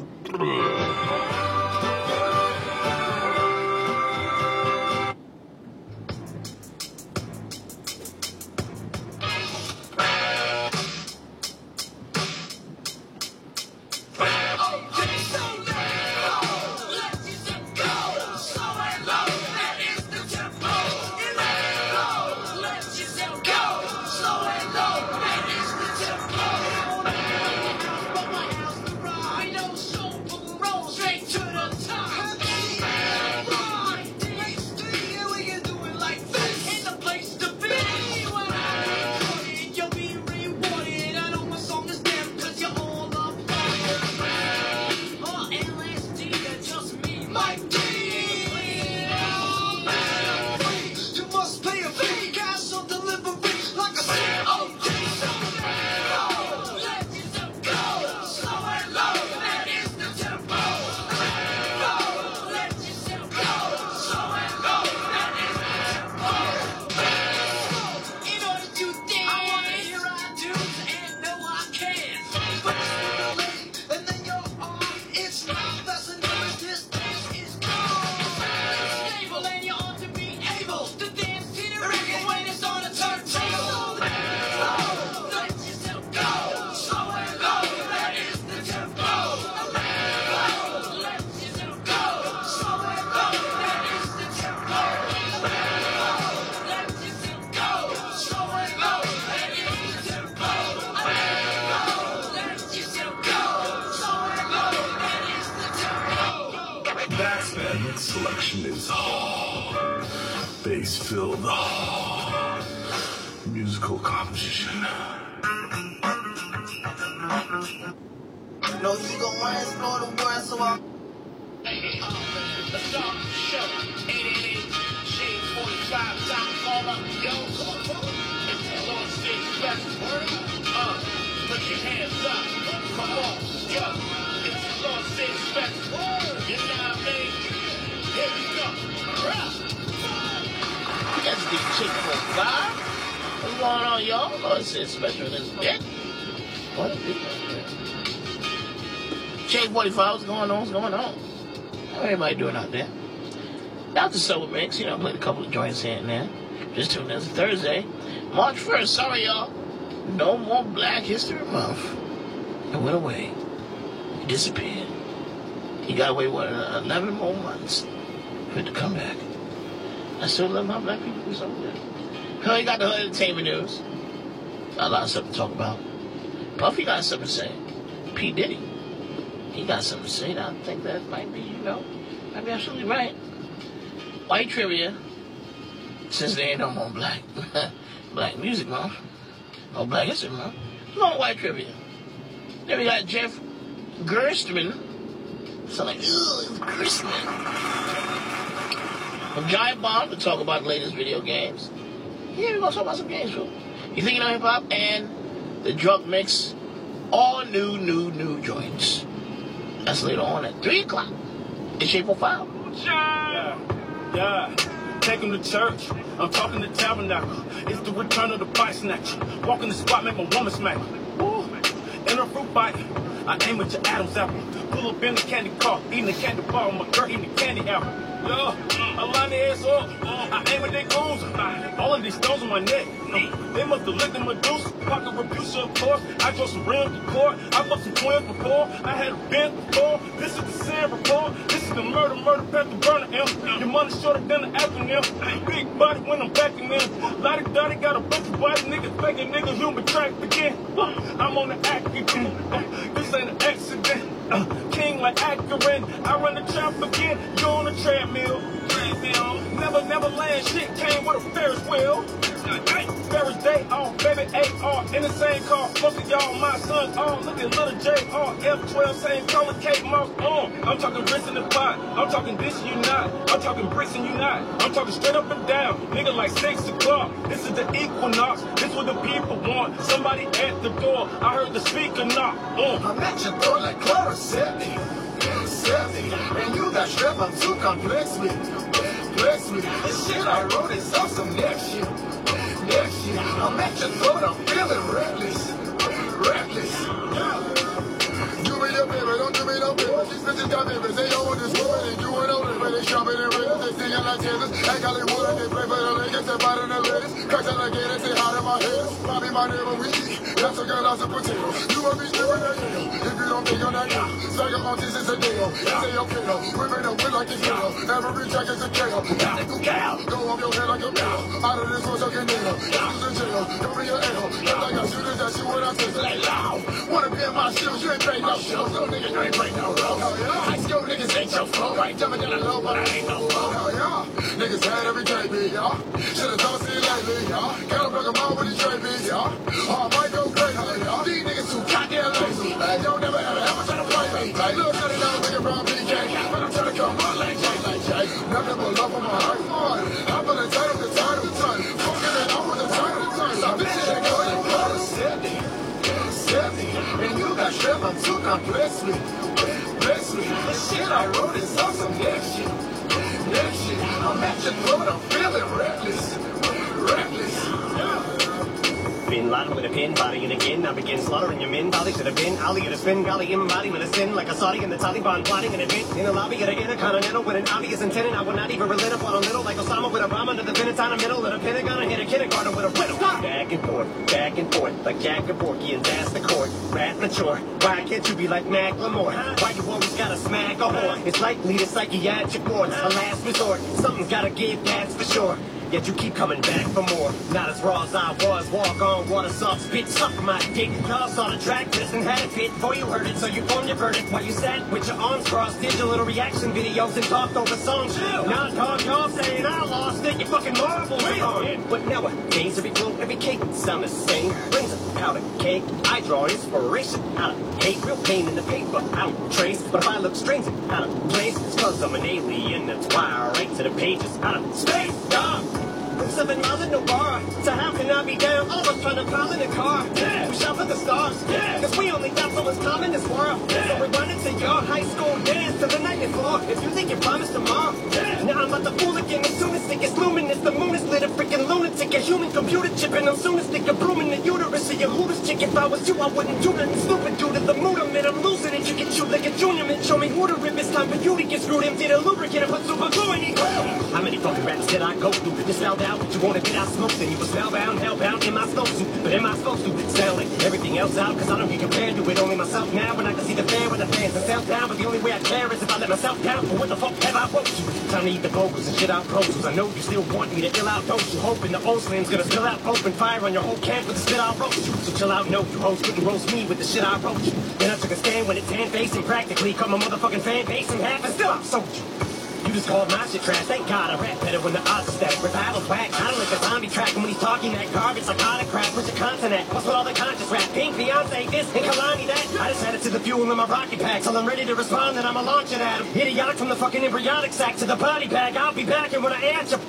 selection is bass-filled musical composition. No, you gon' wanna explore the world, so I'm Let's start the show. 888 Shade 45. Time to call up. Yo, it's the Lord Stage Festival. Put your hands up. Come on. Yo, it's the Lord Stage Festival. You know what I mean? Here we go. That's the Chick 45. What's going on, y'all? Lord Stage Special in this bit. What is it? Shade 45, what's going on? What's going on? How everybody doing out there? Dr. Sober Mix, played a couple of joints here and there. Just tuned in. It's Thursday, March 1st. Sorry, y'all. No more Black History Month. It went away. It disappeared. He got away, 11 more months for it to come back. I still love my black people. So good. You got the entertainment news. A lot of stuff to talk about. Puffy got something to say. P. Diddy. He got something to say. I think that might be, might be absolutely right. White trivia. Since there ain't no more black music month. No Black History Month. No white trivia. Then we got Jeff Gerstmann. Sound like, Gerstmann. From Giant Bomb to talk about the latest video games. Yeah, we're going to talk about some games, too. You thinking of hip-hop and the drug mix. All new joints. That's later on at 3 o'clock. It's Shade 45. Yeah. Take him to church. I'm talking to Tabernacle. It's the return of the bite snatcher. Walk in the spot, make my woman smack. Woo. In a fruit bite, I aim at your Adam's apple. Pull up in the candy car, eating the candy bar. My girl eating the candy apple. Yo, I line their ass up. I aim at their goons. All of these stones on my neck. They must have licked the Medusa. Pocket Rebusa, of course. I drove some rims before. I fucked some twins before. I had a Benz before. This is the sin report. This is the murder, past the burner M. Your money shorter than the acronym. Big body when I'm backing in. Lottie Dottie got a bunch of body niggas faking niggas human trafficking. I'm on the act again. This ain't an accident. King like Akron. I run the trap again. You on the treadmill. Never land shit came with a Ferris wheel. Ferris Day off, baby AR in the same car. Most of y'all, my sons, all looking little JR. F12, same color, Kate Moss on. I'm talking bricks in the pot. I'm talking this and you not. I'm talking bricks and you not. I'm talking straight up and down. Nigga like 6 o'clock. This is the equinox. This what the people want. Somebody at the door. I heard the speaker knock. I'm at your door like Clara said me. And you got strep, I'm too complex with it. This shit I wrote is awesome next year. I'm at your throat, I'm feeling reckless. You be your baby, don't do me no favor. These bitches got babies, they don't want this woman. They doing all this, but they shopping and raiders. They singing like Kansas, act Hollywood. They play for the Lakers, they fighting the ladies. Cracks out like it, they say hot in my head. Bobby, my neighbor, we eat. That's a girl, that's a potato. You want me stripping that deal. If you don't think on that deal, Saga Montes is a deal. They say okay though, women don't win like it's real. Every track is a jail. Go off your head like a nail. Out of this one, sucking nail. This is a jail, don't be an L. Just like I shooters that shoot when I say they loud. Wanna be in my shoes, you ain't paying no shows. Little niggas, you ain't break no rules. High school niggas ain't your flow. I ain't jumping down the low, but I ain't no flow. Niggas had every KB, y'all. Should've told me lately, y'all. Got a fucking mouth with these trade beats, y'all. Oh, I might go crazy, y'all. These niggas too goddamn lazy. Don't never ever try to play me. Look, shut it down, nigga, from PK. But I'm trying to come on like Jay. Nothing but love on my heart. I'm gonna title the title. Fucking it up with the title. Stop bitching and go and call it 70. And you got strep, I'm too complex with it. The shit I wrote is awesome next year. I'm at your throat, I'm feeling reckless. Bin Laden with a pin, body and again, I begin slaughtering your men, body to the bin, alley at a spin, golly embodiment of sin, like a Saudi and the Taliban plotting an event in a lobby at a intercontinental with an obvious intent, I would not even relent upon a little, like Osama with a bomb under the Pentagon middle of the Pentagon, and hit a kindergarten with a riddle. Back and forth, like Jack and Porky and that's the court, rat mature, why can't you be like Macklemore? Why you always gotta smack a whore? It's likely the psychiatric wards, a last resort, something's gotta give, that's for sure. yet you keep coming back for more. Not as raw as I was, walk on water, soft spit, suck my dick. Y'all saw the track, just and had it fit before you heard it, so you formed your verdict while you sat with your arms crossed, did your little reaction videos and talked over songs. Now dog, y'all saying I lost it, you fucking marbles are gone. But now what? Things every flow, every cake sound the same. Brings a powder cake. I draw inspiration out of hate, real pain in the paper. I don't trace, but if I look strange and out of place, it's cause I'm an alien. That's why I write to the pages out of space. 7 miles in no bar, so how can I be down? All of us trying to pile in a car. We shout for the stars, cause we only got so much time in this world. So we're running to your high school dance to the night before. If you think you promised tomorrow, now I'm about to fool again. As soon as it gets luminous, the moon is lit, a freaking lunatic, a human computer chip, and I'm soon as stick a broom in the uterus of your hooters chick. If I was you, I wouldn't do nothing stupid due to the mood I'm in. I'm losing it, you get chewed like a junior man. Show me who to rip, it's time for you to get screwed. Empty the lubricant and put super glue in it. How many fucking raps did I go through? This fell down. You wanna get out smoke, then you was spellbound, hellbound in my snowsuit. But am I supposed to sound like everything else out? Cause I don't get compared to it, only myself now. When I can see the fan with the fans and sound down. But the only way I care is if I let myself down. But what the fuck have I wrote to? Time to eat the vocals and shit out pros. I know you still want me to ill out those. You hoping the old slam's gonna spill out, open fire on your whole camp with the spit I wrote you. So chill out, no, you hoes couldn't roast me with the shit I wrote you. Then I took a stand when it's hand-facing, practically cut my motherfucking fan base in half, and still I'm sold you. You just called my shit trash. Thank God I rap better when the odds are stacked. Revival's whack. I don't like the zombie track. And when he's talking that garbage like autocrat. Where's your content at? What's with all the conscious rap? Pink, Beyonce, this, and Kalani that. I just added to the fuel in my rocket pack. Till I'm ready to respond, then I'ma launch it at him. Idiotic from the fucking embryonic sac to the body bag. I'll be back, and when I answer,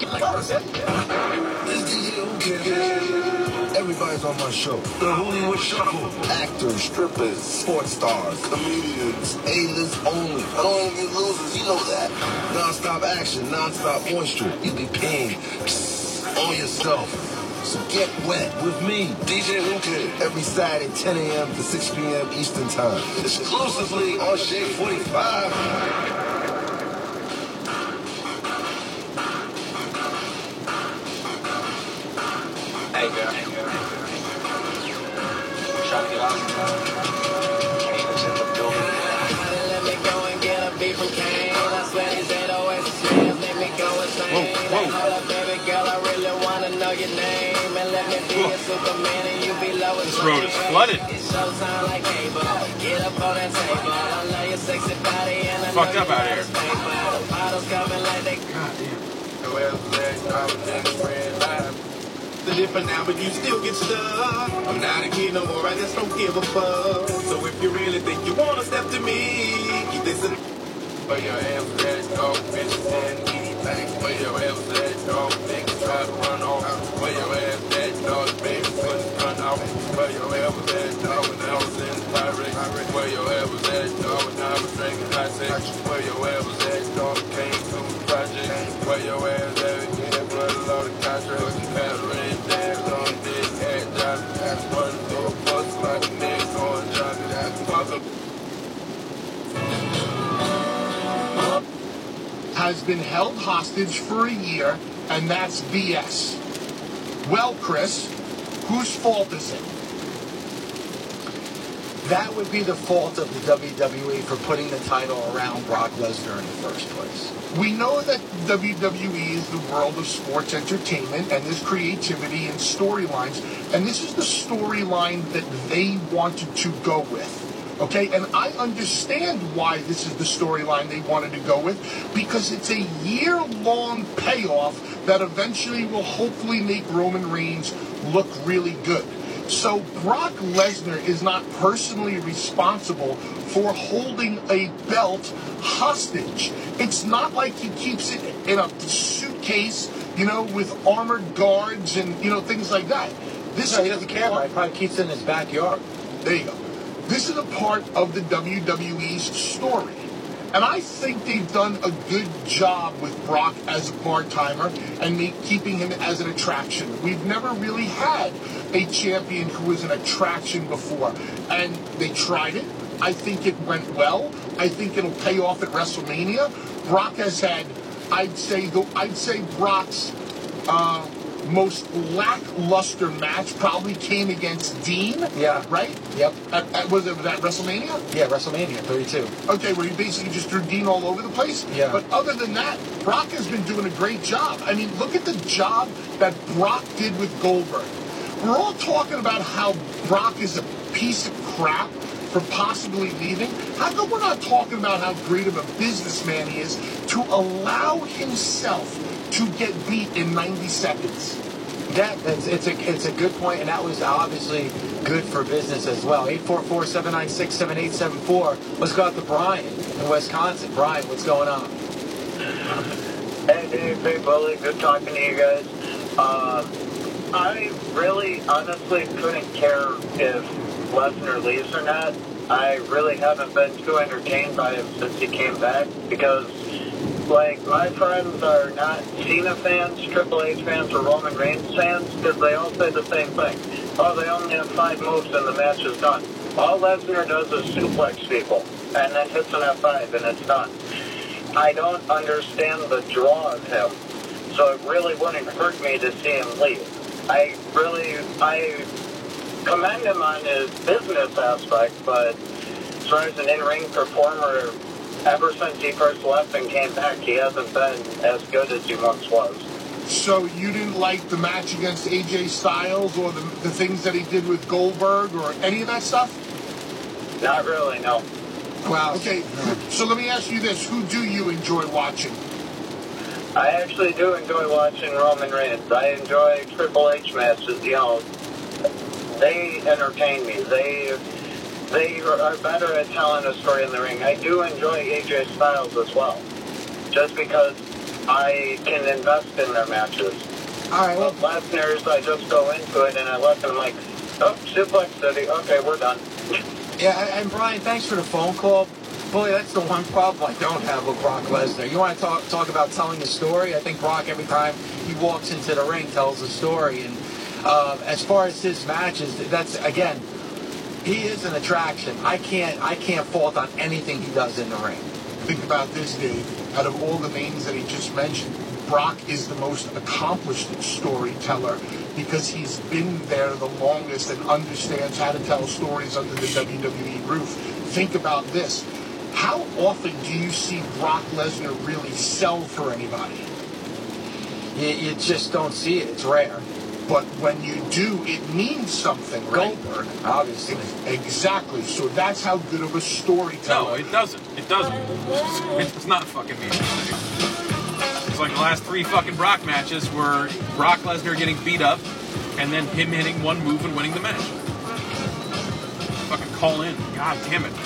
Everybody's on my show. The Hollywood Shuffle. Actors, strippers, sports stars, comedians, A-list only. I don't even losers, you know that. Non-stop action, non-stop moisture. You be peeing on yourself. So get wet with me, DJ Luke, every Saturday, 10 a.m. to 6 p.m. Eastern Time. Exclusively on Shade 45. Hey, girl. Trying to get out. Kane is in the building. Let me go and get a beat from Kane. I swear these 808 slams make me go insane. Hold up, baby girl, I really wanna know your name. And let me be a Superman and you be low as This road is flooded. It's showtime like cable. Get up on that table. I love your sexy body and I Fucked up out here. Bottles coming like they. Different now, but you still get stuck. I'm not a kid no more, I just don't give a fuck. So if you really think you wanna step to me, keep this in. Where your hands at, dog, bitches and anything. Where your ass at, dog, niggas try to run off. Where your ass at, dog, baby, couldn't run off. Where your ass was at, dog, when I was in the pirate. Where your ass was at, dog, when I was drinking hot sex. Where your ass was at, dog, came to the project. Where your ass at, yeah, blood, a lot of contracts. Battery, dance on this, head job. One door, bust like a nigga on job. Fuck up. Has been held hostage for a year, and that's BS. Well, Chris, whose fault is it? That would be the fault of the WWE for putting the title around Brock Lesnar in the first place. We know that WWE is the world of sports entertainment, and there's creativity and storylines, and this is the storyline that they wanted to go with. Okay, and I understand why this is the storyline they wanted to go with, because it's a year-long payoff that eventually will hopefully make Roman Reigns look really good. So Brock Lesnar is not personally responsible for holding a belt hostage. It's not like he keeps it in a suitcase, you know, with armored guards and, you know, things like that. He doesn't care, right? He probably keeps it in his backyard. There you go. This is a part of the WWE's story. And I think they've done a good job with Brock as a part-timer and keeping him as an attraction. We've never really had a champion who was an attraction before. And they tried it. I think it went well. I think it'll pay off at WrestleMania. Brock has had, I'd say Brock's most lackluster match probably came against Dean. Yeah. Right? Yep. Was it at WrestleMania? Yeah, WrestleMania 32. Okay, where he basically just threw Dean all over the place. Yeah. But other than that, Brock has been doing a great job. I mean, look at the job that Brock did with Goldberg. We're all talking about how Brock is a piece of crap for possibly leaving. How come we're not talking about how great of a businessman he is to allow himself to get beat in 90 seconds? Yeah, it's a good point, and that was obviously good for business as well. 844-796-7874. Let's go out to Brian in Wisconsin. Brian, what's going on? Hey, Dave, hey, Bully. Good talking to you guys. I really, honestly couldn't care if Lesnar leaves or not. I really haven't been too entertained by him since he came back because, like, my friends are not Cena fans, Triple H fans, or Roman Reigns fans because they all say the same thing. Oh, they only have 5 moves and the match is done. All Lesnar does is suplex people and then hits an F5 and it's done. I don't understand the draw of him, so it really wouldn't hurt me to see him leave. I commend him on his business aspect, but as far as an in-ring performer, ever since he first left and came back, he hasn't been as good as he once was. So you didn't like the match against AJ Styles or the things that he did with Goldberg or any of that stuff? Not really, no. Wow. Okay, so let me ask you this. Who do you enjoy watching? I actually do enjoy watching Roman Reigns. I enjoy Triple H matches, you know. They entertain me. They are better at telling a story in the ring. I do enjoy AJ Styles as well, just because I can invest in their matches. All right. Well, Lesnar's, I just go into it and I let them like, oh, suplex city. Okay, we're done. Yeah, and Brian, thanks for the phone call. Boy, that's the one problem I don't have with Brock Lesnar. You want to talk about telling a story? I think Brock, every time he walks into the ring, tells a story. And as far as his matches, that's, again, he is an attraction. I can't fault on anything he does in the ring. Think about this, Dave. Out of all the names that he just mentioned, Brock is the most accomplished storyteller because he's been there the longest and understands how to tell stories under the WWE roof. Think about this. How often do you see Brock Lesnar really sell for anybody? You just don't see it. It's rare. But when you do, it means something, right? Goldberg, obviously. Exactly. So that's how good of a storyteller. No, it doesn't. It doesn't. It's not fucking mean anything. It's like the last 3 fucking Brock matches were Brock Lesnar getting beat up and then him hitting one move and winning the match. Fucking call in. God damn it.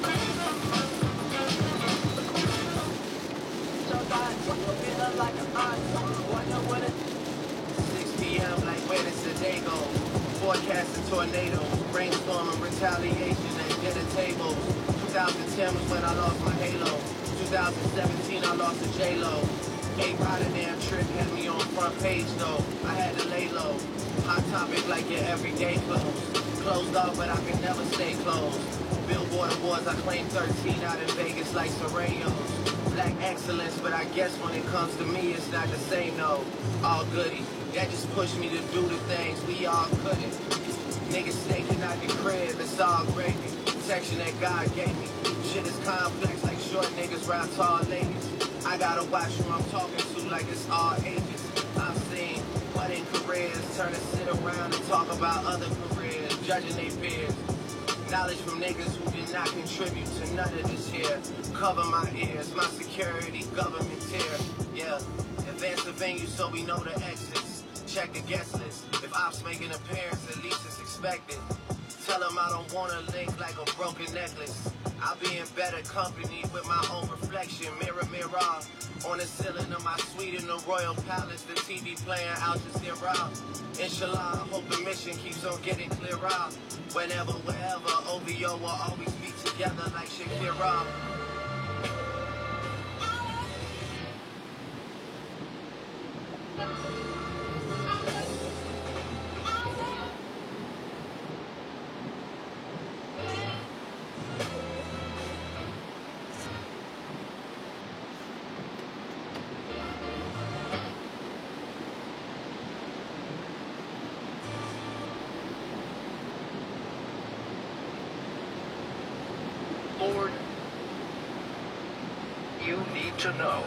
Forecasting tornadoes, brainstorming retaliation at dinner tables. 2010 was when I lost my halo. 2017 I lost to J-Lo. Ain't Rotterdam trip had me on front page though. I had to lay low. Hot topic like your everyday clothes. Closed off but I can never stay closed. Billboard awards I claim 13 out in Vegas like Sorayos. Black excellence, but I guess when it comes to me it's not the same no. All goody. That just pushed me to do the things we all couldn't. Niggas snaking out the crib, it's all gravy. Protection that God gave me. Shit is complex like short niggas round tall ladies. I gotta watch who I'm talking to like it's all ages. I've seen budding careers turn and sit around and talk about other careers, judging their peers. Knowledge from niggas who did not contribute to none of this here. Cover my ears, my security, government tier. Yeah, advance the venue so we know the exits. Check the guest list. If ops make an appearance, at least it's expected. Tell them I don't want to link like a broken necklace. I'll be in better company with my own reflection. Mirror, mirror, on the ceiling of my suite in the Royal Palace. The TV playing Al Jazeera. Inshallah, I hope the mission keeps on getting clearer. Whenever, wherever, OVO will always be together like Shakira. to know.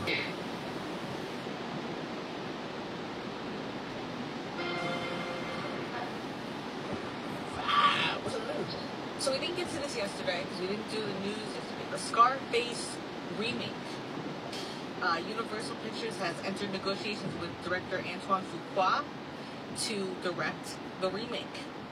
So we didn't get to this yesterday because we didn't do the news yesterday. The Scarface remake. Universal Pictures has entered negotiations with director Antoine Fuqua to direct the remake.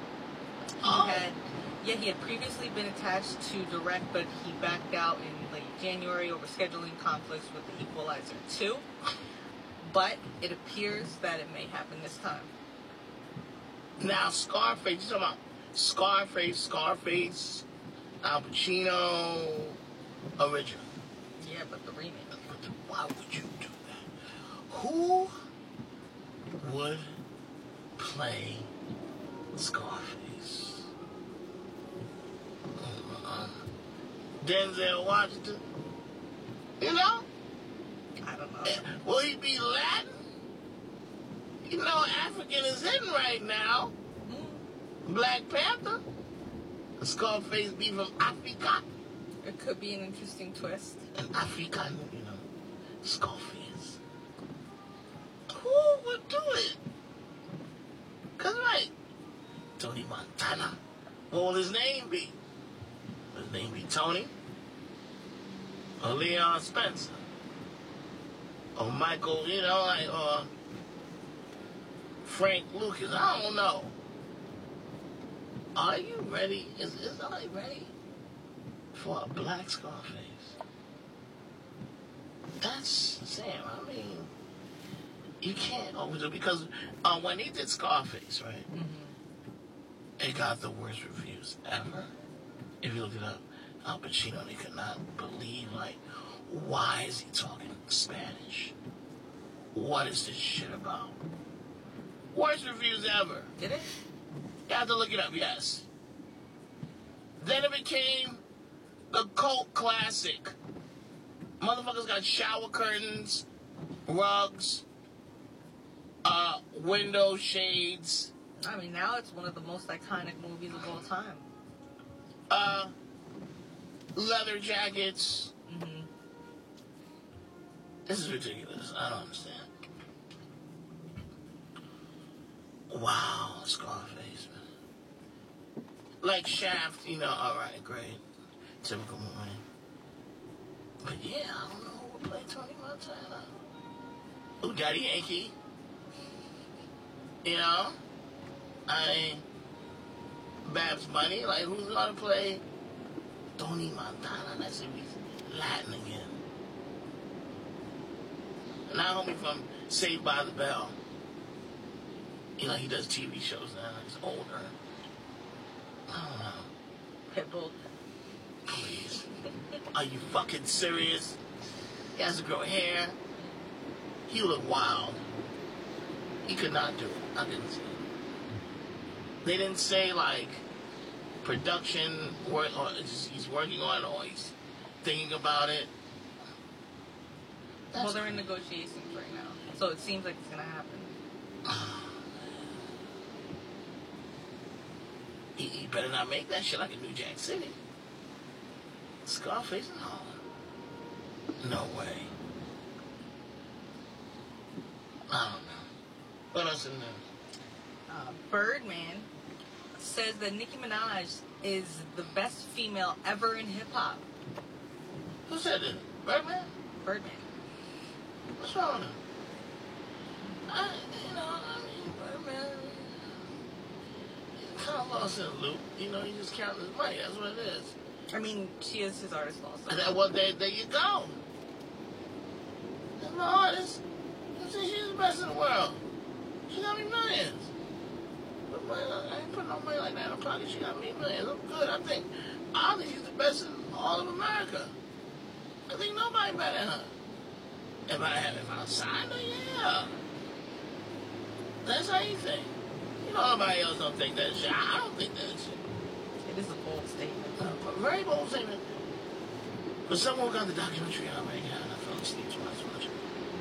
He had previously been attached to direct, but he backed out in late January over scheduling conflicts with The Equalizer 2. But it appears that it may happen this time. Now, Scarface, you're talking about Scarface, Al Pacino, original. Yeah, but the remake. Why would you do that? Who would play Scarface? Denzel Washington? You know? I don't know. Will he be Latin? You know, African is in right now. Black Panther? Scarface be from Africa? It could be an interesting twist. An African, you know, Scarface. Who would do it? Cause right, Tony Montana. What will his name be? Will his name be Tony? Or Leon Spencer? Or Michael, you know, like, or Frank Lucas? I don't know. Are you ready? Is I ready for a black Scarface? That's Sam. I mean, you can't overdo it because when he did Scarface, right? Mm-hmm. It got the worst reviews ever. If you look it up, Al Pacino, they could not believe, like, why is he talking Spanish? What is this shit about? Worst reviews ever. Did it? You have to look it up, yes. Then it became the cult classic. Motherfuckers got shower curtains, rugs, window shades. I mean, now it's one of the most iconic movies of all time. Leather jackets. Mm-hmm. This is ridiculous. I don't understand. Wow, Scarface, man. Like Shaft, you know, alright, great. Typical movie. But yeah, I don't know who would play Tony Montana. Ooh, Daddy Yankee. You know? Babs Bunny, like, who's gonna play Tony Montana? That's if he's Latin again. Now, homie from Saved by the Bell. You know, he does TV shows now. He's older. I don't know. Pitbull. Please. Are you fucking serious? He has to grow hair. He look wild. He could not do it. I didn't see it. They didn't say, like, production, or he's working on it, or he's thinking about it. Well, they're in negotiations right now. So it seems like it's going to happen. He better not make that shit like a New Jack City. Scarface? No. No way. I don't know. What else in there? Birdman says that Nicki Minaj is the best female ever in hip-hop. Who said it? Birdman? Birdman. What's wrong with him? Birdman... kind of lost in a loop. You know, he just counting his money. That's what it is. I mean, she is his artist also. Well, there you go. That's my artist. She's the best in the world. She got me millions. But I ain't putting no money like that in her pocket. She got me millions. I'm good. I think she's the best in all of America. I think nobody better than her. If I signed her, yeah. That's how you think. You know, nobody else don't think that shit. I don't think that shit. It is a bold statement. A very bold statement. But someone got the documentary out right now, and I fell asleep while I was watching.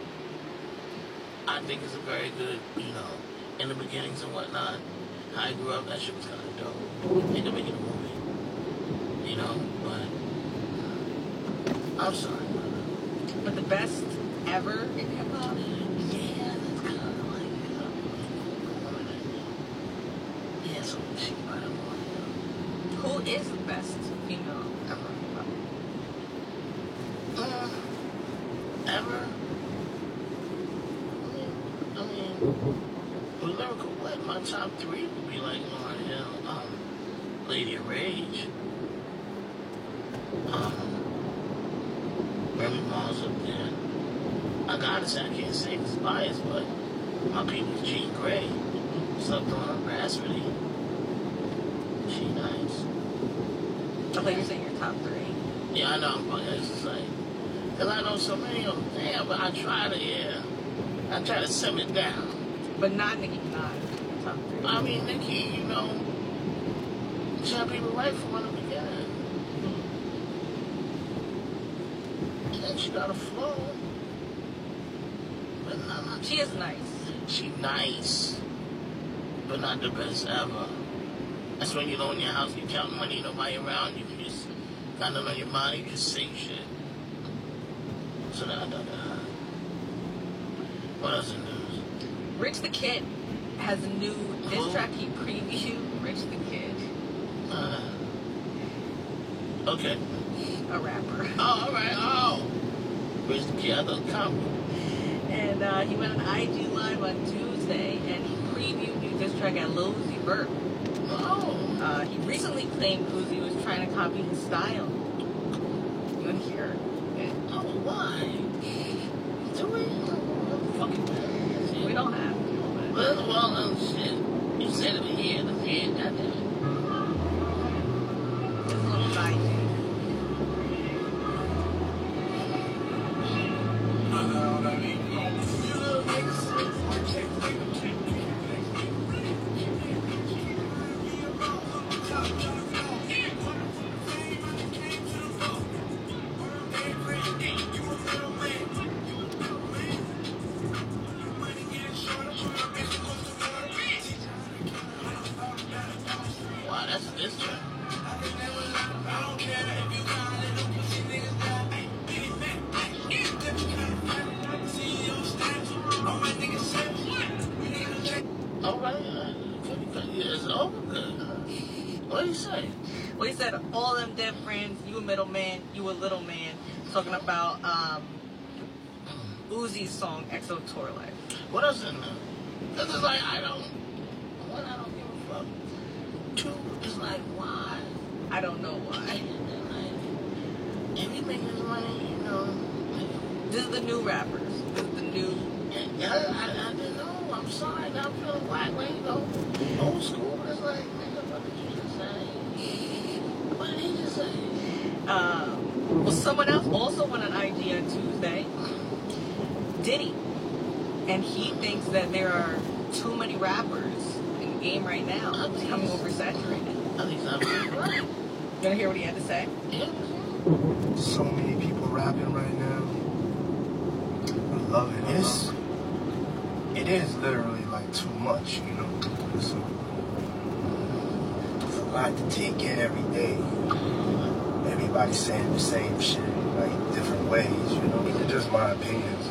I think it's a very good, you know, in the beginnings and whatnot. How I grew up, that shit was kind of dope. They could make it a movie. You know, but I'm sorry, brother. But the best ever in hip hop? Yeah, that's kind of like, yeah, so she might have won. Who is the best female ever in hip hop? Ever? I mean, with lyrical what? My top 3 would be like Lauryn Hill, Lady of Rage, Remy Ma's up there. I gotta say, I can't say it's biased, but my people's Jean Grey. Slept on her Rhapsody. She nice. I thought you were saying your top 3. Yeah, I know, but it's just like, because I know so many of them. Damn, but I try to simmer it down. But not Nicki Minaj. Top 3. I mean, Nicki, you know, she had people right from the beginning. And she got a flow. But not she is nice. She nice. But not the best ever. That's when you know in your house, you count money, nobody around, you just got nothing on your mind, you just sing shit. So what else in news? Rich the Kid has a new diss track he previewed. Rich the Kid. Okay. A rapper. Oh, alright, oh. Rich the Kid, I thought comedy. And he went on IG Live on Tuesday and he previewed new diss track at Lil Uzi Vert. Oh. He recently claimed Uzi was trying to copy his style. You want to hear it? Oh, why? Do we? Fucking we don't have to. Well, shit. You said it here, the fear, goddamn. It's a little side Wow, that's this track. Alright, it's over good. What did he say? Well, he said, all them dead friends, you a middleman, you a little man. Talking about Uzi's song, XO Tour Life. What else in there? This is like, I don't give a fuck. 2 is like, why? I don't know why. If you make this money, you know. This is the new rappers. This is the new. I didn't know. I'm sorry. I'm feeling black way, you know. Old school is like, nigga, what did you just say? What did he just say? Well, someone else also went on IG on Tuesday. Diddy. And he thinks that there are too many rappers in the game right now. It's becoming oversaturated. I think that's right. You want to hear what he had to say? Yeah. So many people rapping right now. I love it. It is literally like too much, you know. It's a lot to take in every day. Everybody saying the same shit, like different ways, you know. It's just my opinions.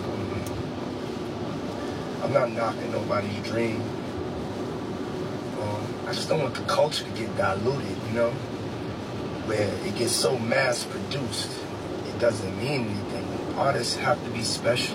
I'm not knocking nobody's dream. I just don't want the culture to get diluted, you know, where it gets so mass produced, it doesn't mean anything. Artists have to be special.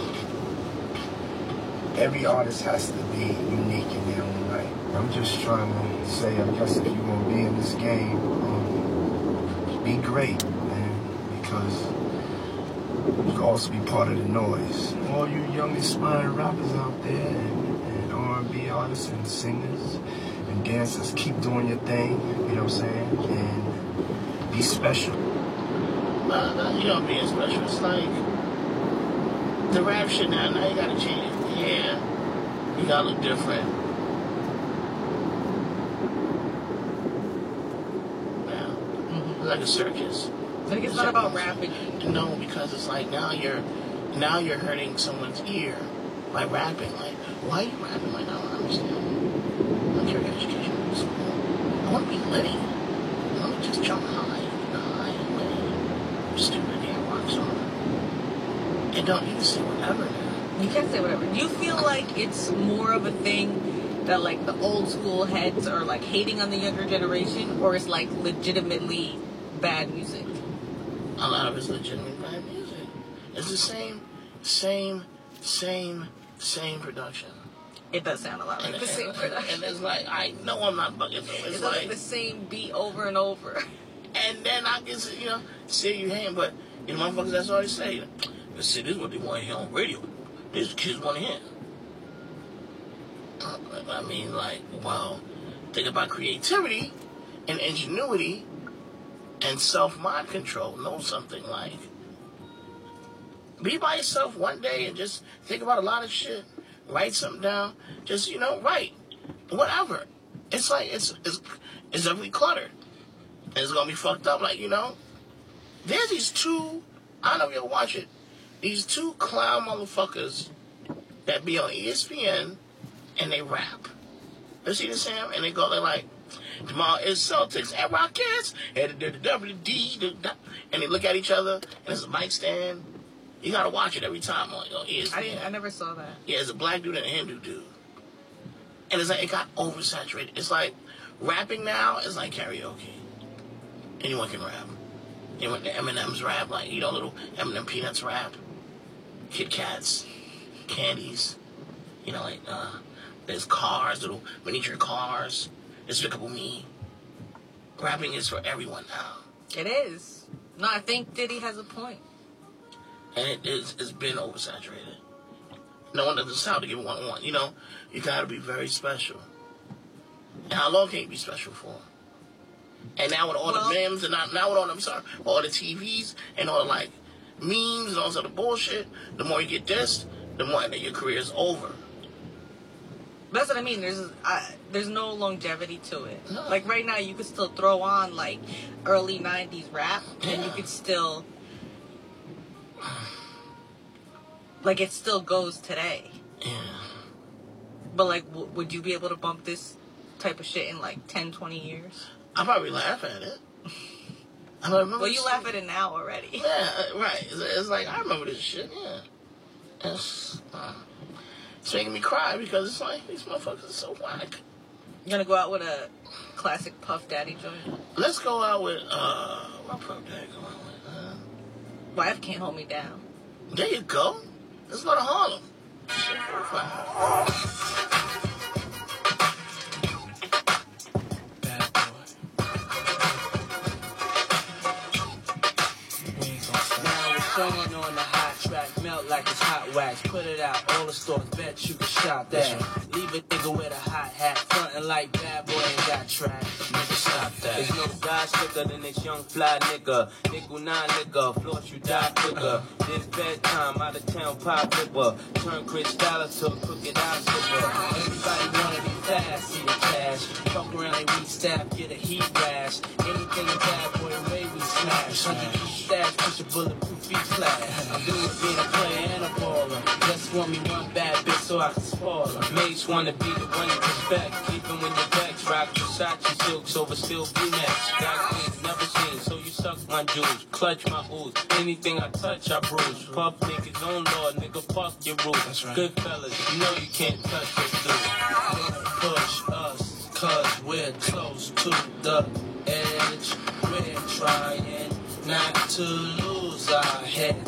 Every artist has to be unique in their own right. I'm just trying to say, I guess if you're going to be in this game, be great, man, because you can also be part of the noise. All you young aspiring rappers out there and R&B artists and singers and dancers, keep doing your thing, you know what I'm saying, and be special. You know, being special, it's like the rap shit now you gotta change it. Yeah, you gotta look different. Yeah, it's like a circus. Like it's not about rapping. No, because it's like now you're hurting someone's ear by rapping. Like, why are you rapping? Like, I don't understand. Like your education in school. I want to be litty. I want to just jump high and litty. Stupid damn rock song. And don't. You can say whatever. You can't say whatever. Do you feel like it's more of a thing that like the old school heads are like hating on the younger generation, or it's like legitimately bad music? A lot of it's legitimately bad music. It's the same production. It does sound a lot like the same production. And it's like, I know I'm not bugging them. It's like the same beat over and over. And then I can, say you hand, but motherfuckers, that's all they say. See, this is what they want to hear on radio. This kids want to hear. I mean, like, well, think about creativity and ingenuity and self-mind control. Know something like, be by yourself one day and just think about a lot of shit. Write something down. Just, write. Whatever. It's like, it's definitely cluttered. And it's going to be fucked up. Like, there's these two, I don't know if you'll watch it, these two clown motherfuckers that be on ESPN and they rap. You see this, Sam? And they go, they're like, tomorrow is Celtics and Rockets, and they look at each other, and there's a mic stand. You gotta watch it every time on ESPN. I never saw that. Yeah, it's a black dude and a Hindu dude. And it's like, it got oversaturated. It's like, rapping now is like karaoke. Anyone can rap. The M&M's rap, like, little M&M Peanuts rap. Kit Kats, candies. There's cars, little miniature cars. Despicable Me. Rapping is for everyone now. It is. No, I think Diddy has a point. And it's been oversaturated. No one doesn't sound to give one-on-one. You gotta be very special. And how long can you be special for? And now with all the memes and now with all all the TVs and all the memes and all this other bullshit, the more you get dissed, the more that your career is over. That's what I mean. There's no longevity to it. No. Like right now, you could still throw on early '90s rap, and you could still it still goes today. Yeah. But would you be able to bump this type of shit in 10, 20 years? I'll probably laugh at it. Well, you laugh at it now already. Yeah, right. It's like, I remember this shit, yeah. It's making me cry because it's like, these motherfuckers are so whack. You gonna go out with a classic Puff Daddy joint? Let's go out with, what Puff Daddy go out with? Wife Can't Hold Me Down. There you go. Let's go to Harlem. Shit, Song on the hot track, melt like it's hot wax. Put it out, all the stores, bet you can shop that. Leave a nigga with a hot hat, frontin' like bad boy ain't got track. Nigga, stop that. There's no guy slicker than this young fly nigga. Nickel 9 nigga, floss you die quicker. This bedtime, out of town pop flipper. Turn Chris Dallas to a crooked eye slipper. Everybody wanna be fast, see the cash. Fuck around like we staff, get a heat rash. Anything a bad boy way we smash. 100 stash, push a bulletproof feet flat. I'm doing being a player and a baller. Just want me one bad bitch so I can spoil her. Mates wanna be the one you respect. Even when you're vexed, rock Versace silks over steel V-necks. Got things never seen, so you suck my jewels. Clutch my ooze. Anything I touch, I bruise. Puff niggas own law, nigga, fuck your rules. Right. Good fellas, you know you can't touch this dude. Push us, cause we're close to the edge. We're trying not to lose our heads.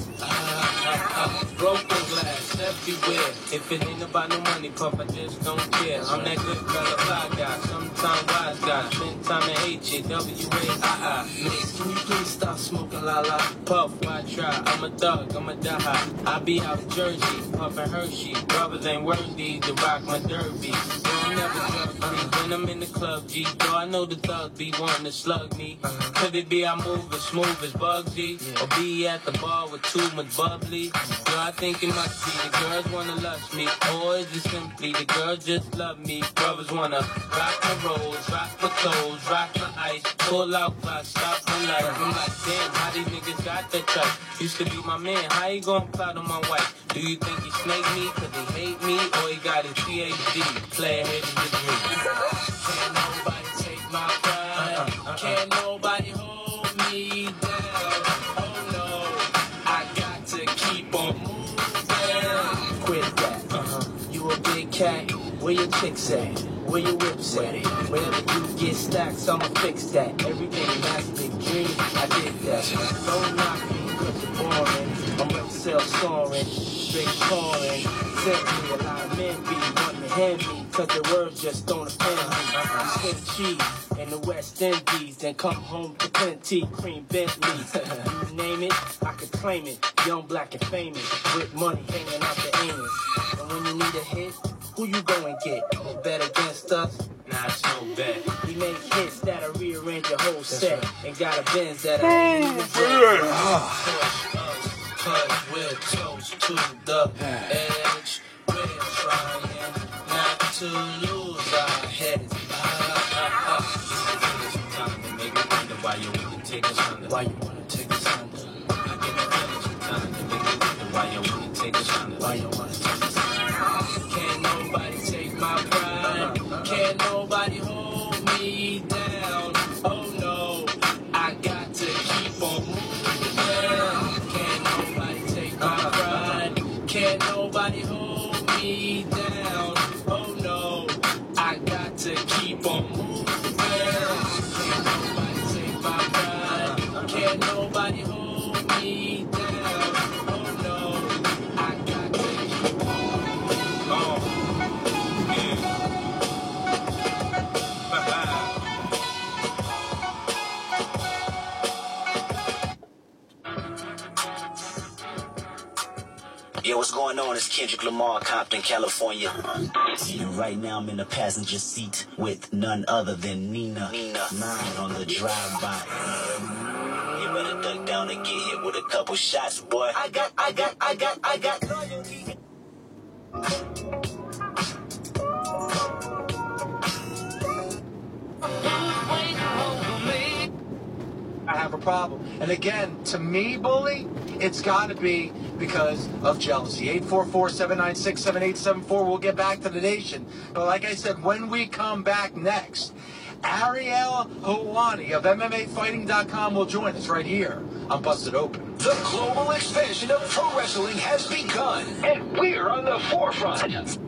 Broken glass everywhere. If it ain't about no money, Puff, I just don't care. I'm that good fella, fly guy, sometime wise guy. Spend time in H-A-W-A-I-I. Miss, can you please stop smoking la-la? Puff, why try? I'm a thug, I'm a die. I be out in Jersey, Puff and Hershey. Brothers ain't worthy to rock my derby. I'm never drug free when I'm in the club, G. Though I know the thugs be wanting to slug me. Could it be I move as smooth as Bugsy? Or be at the bar with too much bubbly? Yo, I think it must be the girls wanna lust me. Or is it simply the girls just love me? Brothers wanna rock my rolls, rock my clothes, rock my ice. Pull out clock, stop my life. I'm like, damn, how these niggas got that touch? Used to be my man, how you gon' plot on my wife? Do you think he snake me cause he hate me? Or he got his PhD, player hating degree? Can't nobody take my pride. Can't nobody hold me down. Oh no, I got to keep on moving. cat, where your chicks at? Where your whips at? Whenever you get stacks, I'ma fix that. Everything that's big dream, I did that. Don't knock me, cause you're boring. I'm up self-soaring, straight pouring. Simply a lot of men be wanting to hand me, cause the words just don't offend me. You spend cheese in the West Indies, then come home to plenty cream Bentleys. You name it, I could claim it. Young, black, and famous, with money hanging out the anus. And when you need a hit, who you go and get? Bet against us? Nah, it's no bet. We make hits that'll rearrange your whole set. And got a Benz that'll ain't even cause we're close to the edge. We're trying not to lose our heads. Time to make me wonder why you wanna take us under. Why you wanna take us under? I give it time to make me wonder why you wanna take us under. Why you wanna take us under? Can't nobody take my pride. Can't nobody hold me down. Oh no, I got to keep on moving. Can't nobody take my pride. Can't nobody hold me down. Oh no, I got to keep on moving. Can't nobody take my pride. Can't nobody hold me down. Oh no, I got to keep on. Yo, what's going on? It's Kendrick Lamar, Compton, California. And right now I'm in the passenger seat with none other than Nina. Nine on the drive-by. You better duck down and get hit with a couple shots, boy. I got loyalty. I have a problem. And again, to me, Bully, it's got to be because of jealousy. 844-796-7874. We'll get back to the nation. But like I said, when we come back next, Ariel Helwani of MMAfighting.com will join us right here on Busted Open. The global expansion of pro wrestling has begun, and we're on the forefront.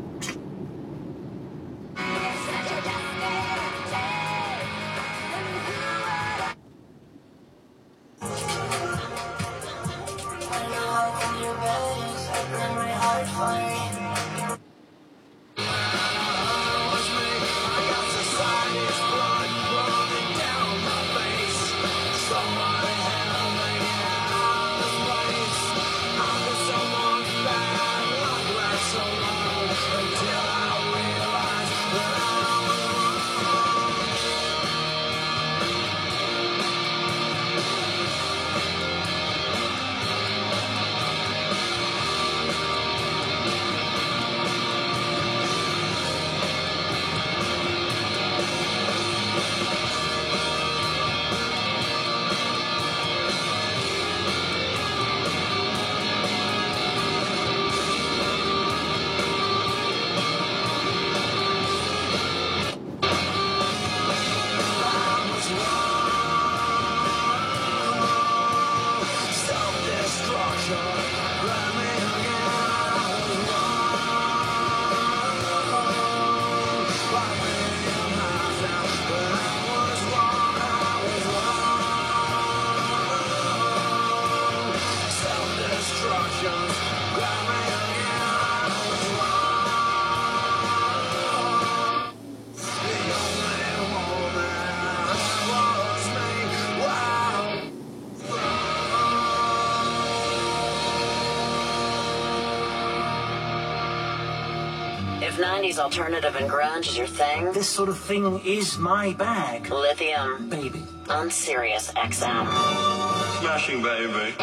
If 90s alternative and grunge is your thing, This sort of thing is my bag. Lithium Baby. on Sirius XM. Smashing, baby.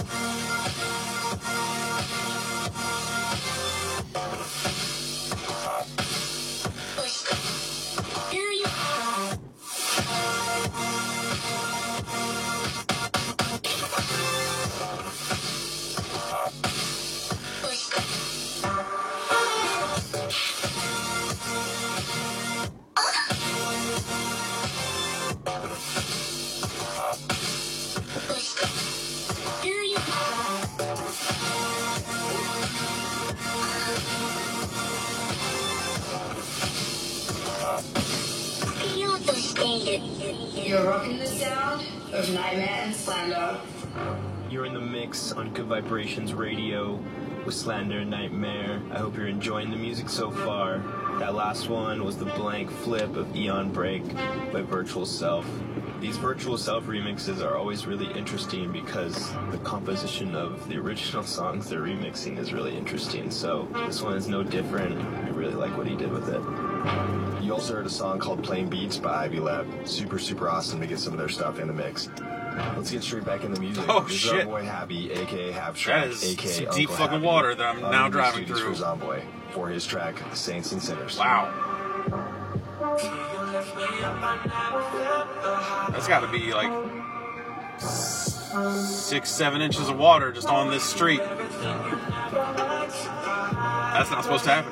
You're rocking the sound of Nightmare and Slander. You're in the mix on Good Vibrations Radio with Slander and Nightmare. I hope you're enjoying the music so far. That last one was the Blank Flip of Eon Break by Virtual Self. These Virtual Self remixes are always really interesting because the composition of the original songs they're remixing is really interesting. So this one is no different. I really like what he did with it. You also heard a song called Plain Beats by Ivy Lab. Super, super awesome to get some of their stuff in the mix. Let's get straight back in the music. Oh, this shit. is our boy Happy, a.k.a. Half Track, That is a.k.a. some Uncle deep fucking Happy. water that I'm now driving Studios through. For Zomboy for his track Saints and Sinners. Wow. That's got to be like 6-7 inches of water just on this street. That's not supposed to happen.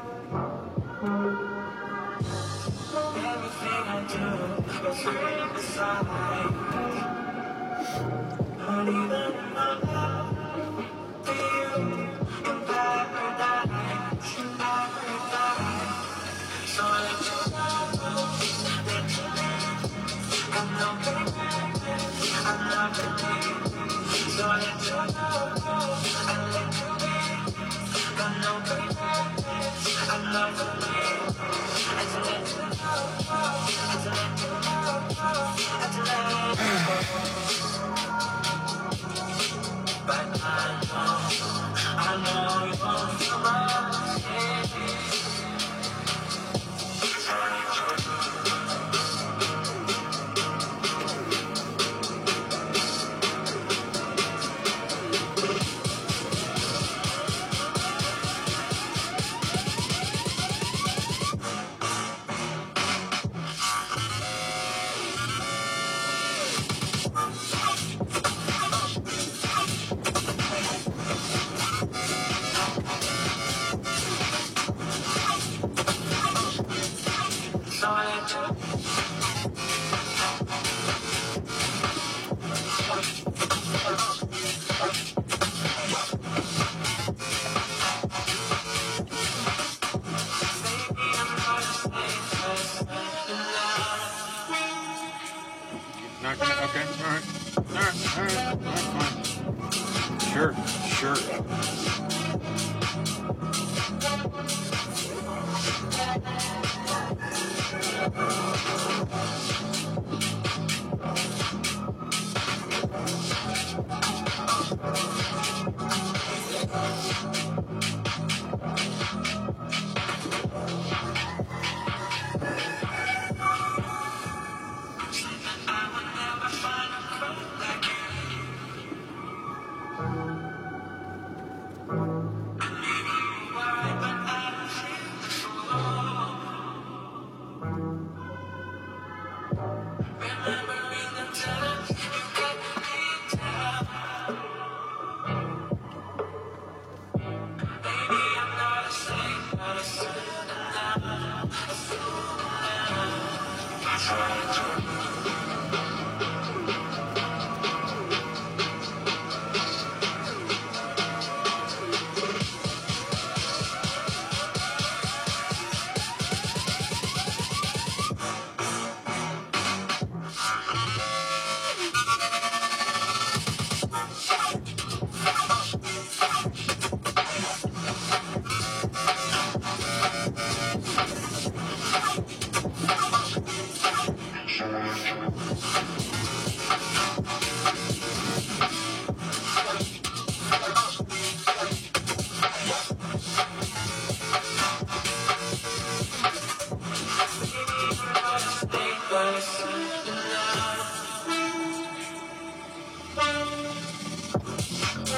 Not gonna, okay, alright, fine. Sure.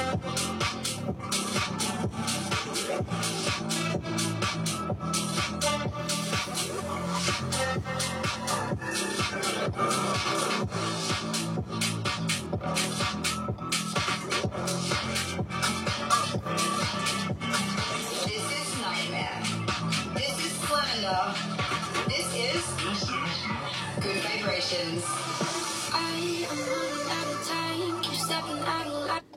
This is Nightmare. This is Splendor. This is Good Vibrations. I am running out of time. Keep stepping out of line.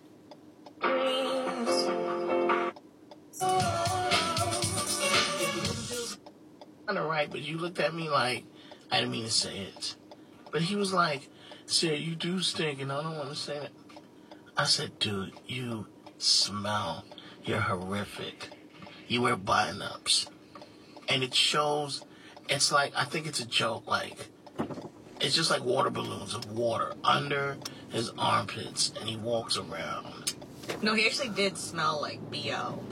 Kind of right, but you looked at me like I didn't mean to say it. But he was like, "Sarah, you do stink," and I don't want to say it. I said, "Dude, you smell. You're horrific. You wear button-ups, and it shows." It's like, I think it's a joke. Like, it's just like water balloons of water under his armpits, and he walks around. No, he actually did smell like BO.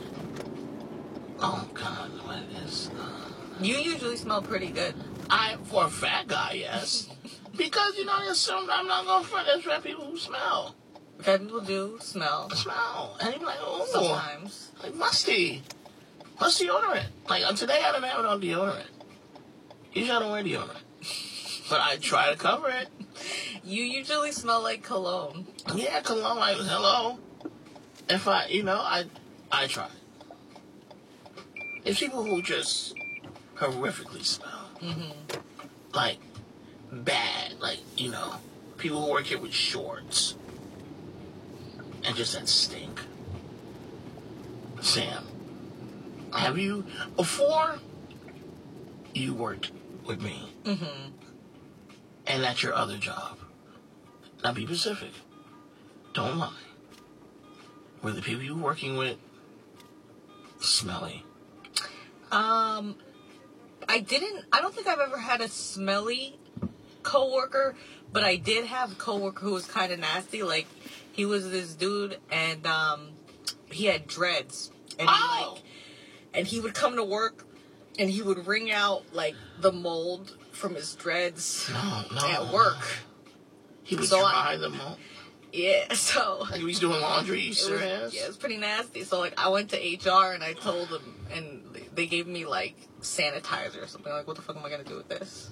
Oh God, what is? You usually smell pretty good. For a fat guy, yes. Because, you know, I'm not going to front. There's fat people who smell. Fat people do smell. And you're like, oh. Sometimes. Like, musty. What's deodorant? Like, today I don't have it on deodorant. Usually I don't wear deodorant. But I try to cover it. You usually smell like cologne. Yeah, cologne. Like, hello. If I try. It's people who just horrifically smell. Mm-hmm. Like, bad. Like, people who work here with shorts. And just that stink. Sam, have you, before you worked with me, Mm-hmm. and that's your other job, now be specific. Don't lie. Were the people you were working with smelly? I don't think I've ever had a smelly coworker, but I did have a coworker who was kind of nasty. Like, he was this dude, and he had dreads, and he would come to work, and he would wring out like the mold from his dreads at work. He would dry the mold. Yeah, so like he was doing laundry. You serious? Yeah, it's pretty nasty. So like, I went to HR and I told them, and they gave me like sanitizer or something. Like, what the fuck am I gonna do with this?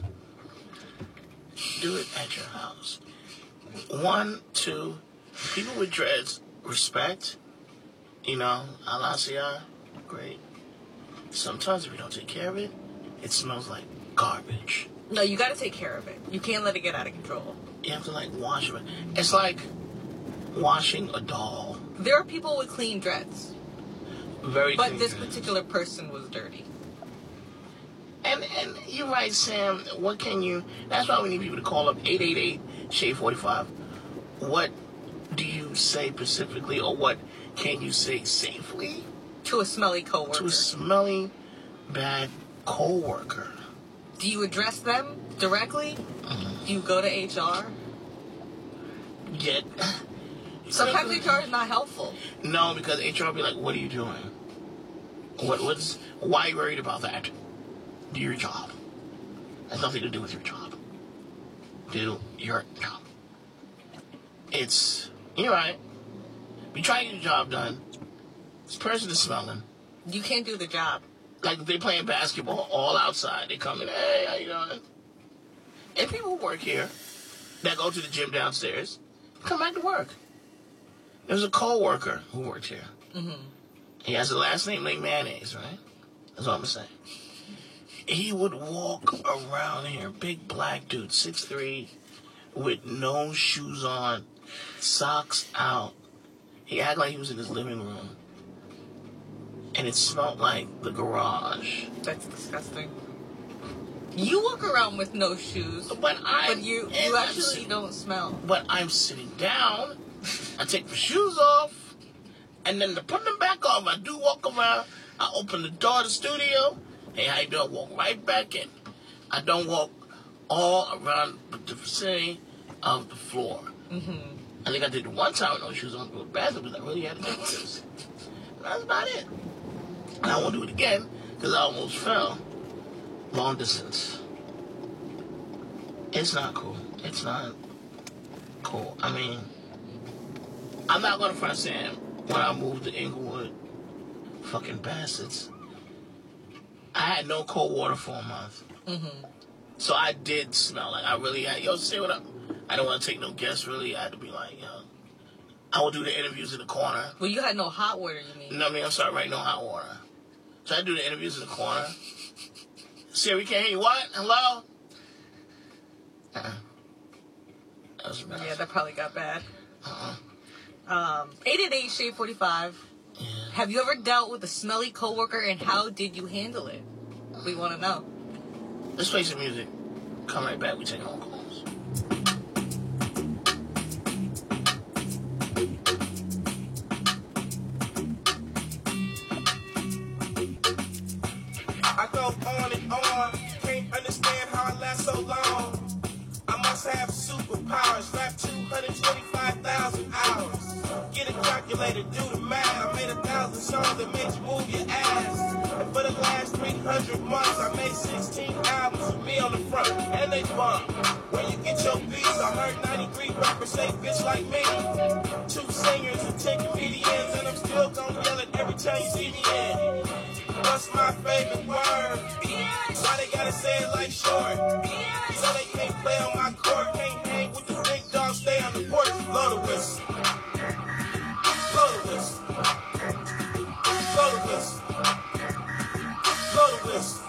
Do it at your house. 1, 2, people with dreads, respect. Alasia, great. Sometimes if you don't take care of it, it smells like garbage. No, you gotta take care of it. You can't let it get out of control. You have to like wash it. It's like washing a doll. There are people with clean dreads. But this dreads. particular person was dirty. And you're right, Sam. What can you... That's why we need people to call up 888-SHADE-45. What do you say specifically, or what can you say safely? To a smelly coworker. To a smelly, bad coworker. Do you address them directly? Do you go to HR? Sometimes HR is not helpful. No, because HR will be like, what are you doing? Why are you worried about that? Do your job. It has nothing to do with your job. Do your job. You're right. You try to get your job done. This person is smelling. You can't do the job. Like if they're playing basketball all outside, they come in, hey, how you doing? And people who work here that go to the gym downstairs come back to work. There was a co-worker who worked here. Mm-hmm. He has a last name like Mayonnaise, right? That's what I'm saying. He would walk around here, big black dude, 6'3", with no shoes on, socks out. He acted like he was in his living room. And it smelled like the garage. That's disgusting. You walk around with no shoes, but you actually don't smell. But I'm sitting down, I take the shoes off, and then to put them back on, I do walk around, I open the door of the studio, hey, how you doing? Walk right back in. I don't walk all around the vicinity of the floor. Mm-hmm. I think I did it one time with no shoes on to the bathroom because I really had to do this. That's about it. And I won't do it again because I almost fell. Long distance. It's not cool. It's not cool. I mean, I'm not going to front Sam. When I moved to Inglewood, fucking bastards, I had no cold water for a month. Mm-hmm. So I did smell like I really had, yo, say what up. I don't want to take no guests, really. I had to be like, yo. I would do the interviews in the corner. Well, you had no hot water, you mean? No, I mean, I'm sorry, right? No hot water. So I do the interviews in the corner. Siri, can't hear you. What? Hello? That was bad. Yeah, that probably got bad. 888-SHADE-45. Yeah. Have you ever dealt with a smelly coworker, and how did you handle it? We want to know. Let's play some music. Come right back. We take phone calls. I go on and on, can't understand how I last so long. I must have superpowers, rap 225,000 hours. Get a calculator, do the math. I made 1,000 songs that made you move your ass. And for the last 300 months, I made 16 albums with me on the front, and they bump. Where you get your beats, I heard 93 rappers say bitch like me. 2 singers and 10 comedians, and I'm still gonna yell it every time you see me in. What's my favorite word? Why they gotta say it like short? So they can't play on my court, can't hang with the big dogs, stay on the porch. Blow the whistle. Blow the whistle. Blow the whistle. Blow the whistle.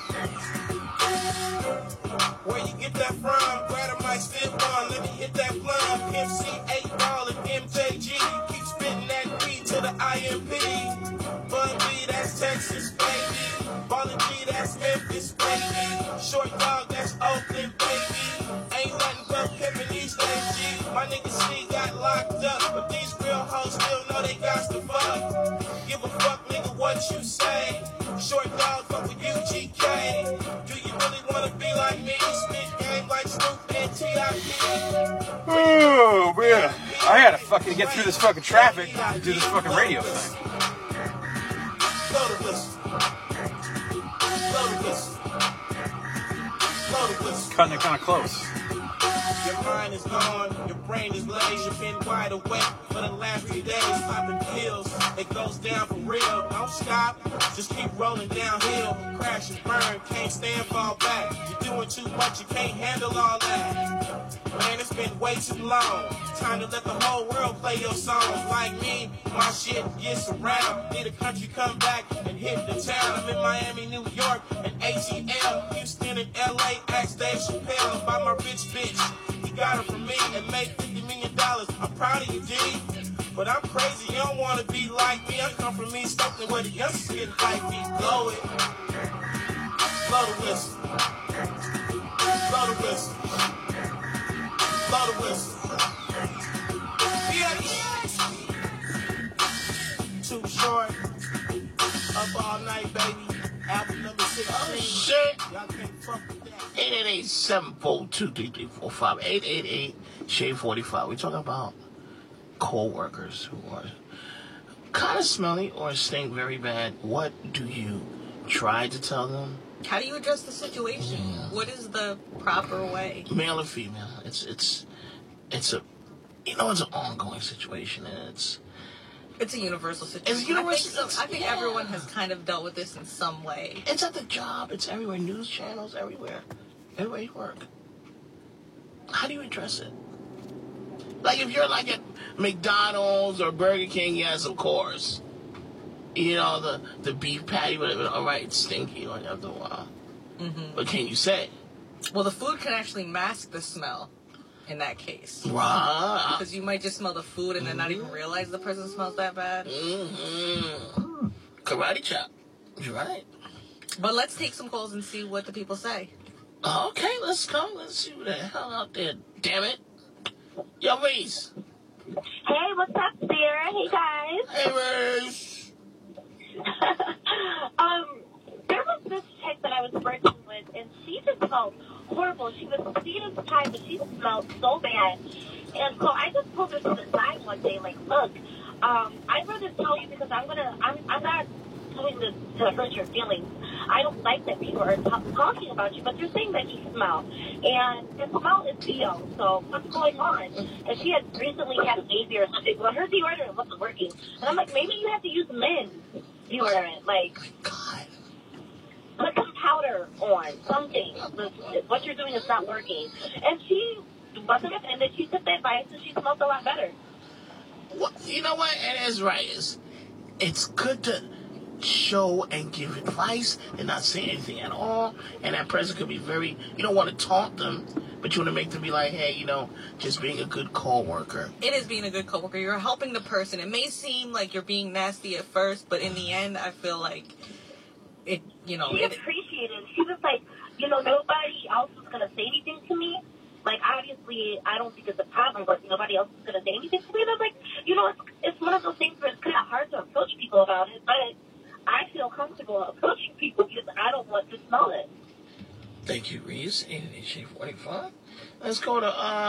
Where you get that from? Glad I might still run. Let me hit that plum. MC 8 Ball and MJG. Keep spitting that beat to the IMP. Bun B, that's Texas, baby. Ballin' G, that's Memphis, baby. Short Dog, that's Oakland, baby. Ain't nothing but pimpin' these days, G. My nigga C got locked up, but these real hoes still know they got to fuck. Give a fuck, nigga, what you say. Short Dog, fuck with UGK. Do you really wanna be like me? Spit game like Snoop and T.I.P. Oh, man. I had to fucking get through this fucking traffic to do this fucking radio thing. Blow the whistle. Blow the whistle. Blow the whistle. Cutting it kind of close. Your mind is gone, your brain is lazy, you've been wide awake for the last 3 days, popping pills. It goes down for real. Don't stop, just keep rolling downhill. Crash and burn, can't stand, fall back. You're doing too much, you can't handle all that. Man, it's been way too long. Time to let the whole world play your songs. Like me, my shit gets around. Need a country come back and hit the town. I'm in Miami, New York, and ATL. Houston and LA, ask Dave Chappelle about my rich bitch. He got her from me and made $50 million. I'm proud of you, D. But I'm crazy, you don't want to be like me. I come from me, something where the youngsters get hypey. Blow it. Blow the whistle. Blow the whistle. Blow the whistle. Too short. Up all night, baby. Album number 16. Oh, shit. Y'all can't fuck with that. 888-742-3345. 888-SHADE-45. We're talking about co-workers who are kind of smelly or stink very bad. What do you try to tell them? How do you address the situation? Yeah. What is the proper way? Male or female? It's a, you know, it's an ongoing situation, and it's a universal situation. It's universal. I think everyone has kind of dealt with this in some way. It's at the job. It's everywhere. News channels, everywhere. Everywhere you work. How do you address it? Like if you're like at McDonald's or Burger King, yes, of course. You know, the beef patty, whatever, all right, it's stinky like after a while. Mm-hmm. What can you say? Well, the food can actually mask the smell in that case. Right. Because you might just smell the food and then not even realize the person smells that bad. Mm-hmm. Karate chop. You're right. But let's take some calls and see what the people say. Okay, let's go. Let's see what the hell out there. Damn it. Yo, Reese. Hey, what's up, Sierra? Hey, guys. Hey, Reese. There was this chick that I was working with, and she just smelled horrible. She was sweet as pie, but she smelled so bad. And so I just pulled her to the side one day, like, look, I'd rather tell you because I'm not doing mean to hurt your feelings. I don't like that people are talking about you, but they're saying that you smell. And the smell is BO, so what's going on? And she had recently had a baby or something. Well, her deodorant wasn't working. And I'm like, maybe you have to use men's deodorant. Like, put some powder on, something. What you're doing is not working. And she wasn't offended. She took the advice, and she smelled a lot better. Well, you know what? It is right. It's good to show and give advice and not say anything at all. And that person could be very, you don't want to taunt them, but you want to make them be like, hey, you know, just being a good co-worker. It is being a good co-worker. You're helping the person. It may seem like you're being nasty at first, but in the end, I feel like it, you know. She appreciated it. She was like, you know, nobody else was going to say anything to me. Like, obviously, I don't think it's a problem, but nobody else is going to say anything to me. And I was like, you know, it's one of those things where it's kind of hard to approach people about it, but I feel comfortable approaching people because I don't want to smell it. Thank you, Reese. 888-45. Let's go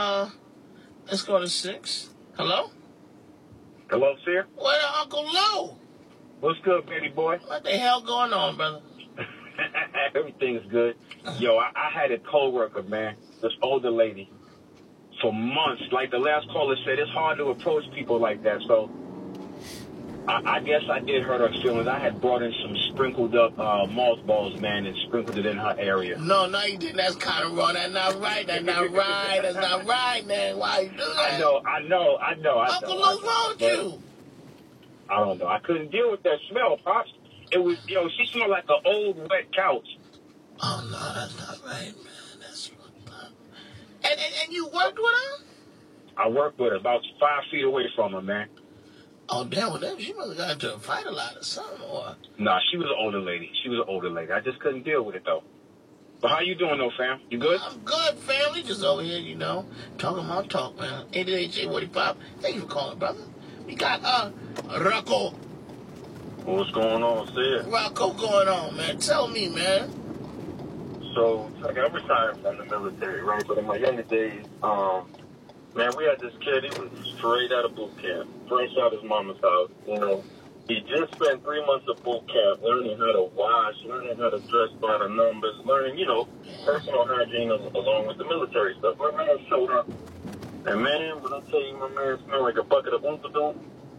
to 6. Hello? Hello, sir? What, Uncle Lou? What's good, baby boy? What the hell going on, brother? Everything's good. Yo, I had a coworker, man, this older lady, for months. Like the last caller said, it's hard to approach people like that. So I guess I did hurt her feelings. I had brought in some sprinkled up mothballs, man, and sprinkled it in her area. No, you didn't. That's kind of wrong. That's not right. That's not right, man. Why you do that? I know. Uncle Lou, what's wrong with you? I don't know. I couldn't deal with that smell, Pops. It was, she smelled like an old wet couch. Oh, no, that's not right, man. That's right. And you worked with her? I worked with her about 5 feet away from her, man. Oh, damn, well, she must have got into a fight a lot or something, or... Nah, she was an older lady. I just couldn't deal with it, though. But how you doing, though, fam? You good? I'm good, family. Just over here, you know, talking my talk, man. 888-45. Thank you for calling, brother. We got, Rocco. What's going on, Sid? Rocco, going on, man? Tell me, man. So, like, I'm retired from the military, right? But in my younger days, man, we had this kid. He was straight out of boot camp, fresh out of his mama's house. You know, he just spent 3 months of boot camp learning how to wash, learning how to dress by the numbers, learning, you know, personal hygiene along with the military stuff. My man showed up, and man, when I tell you, my man smelled like a bucket of Oompa.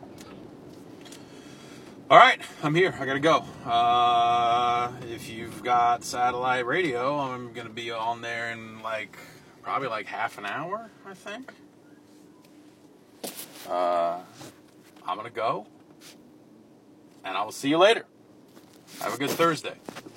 All right, I'm here. I gotta go. If you've got satellite radio, I'm gonna be on there in probably half an hour, I think. I'm gonna go, and I will see you later. Have a good Thursday.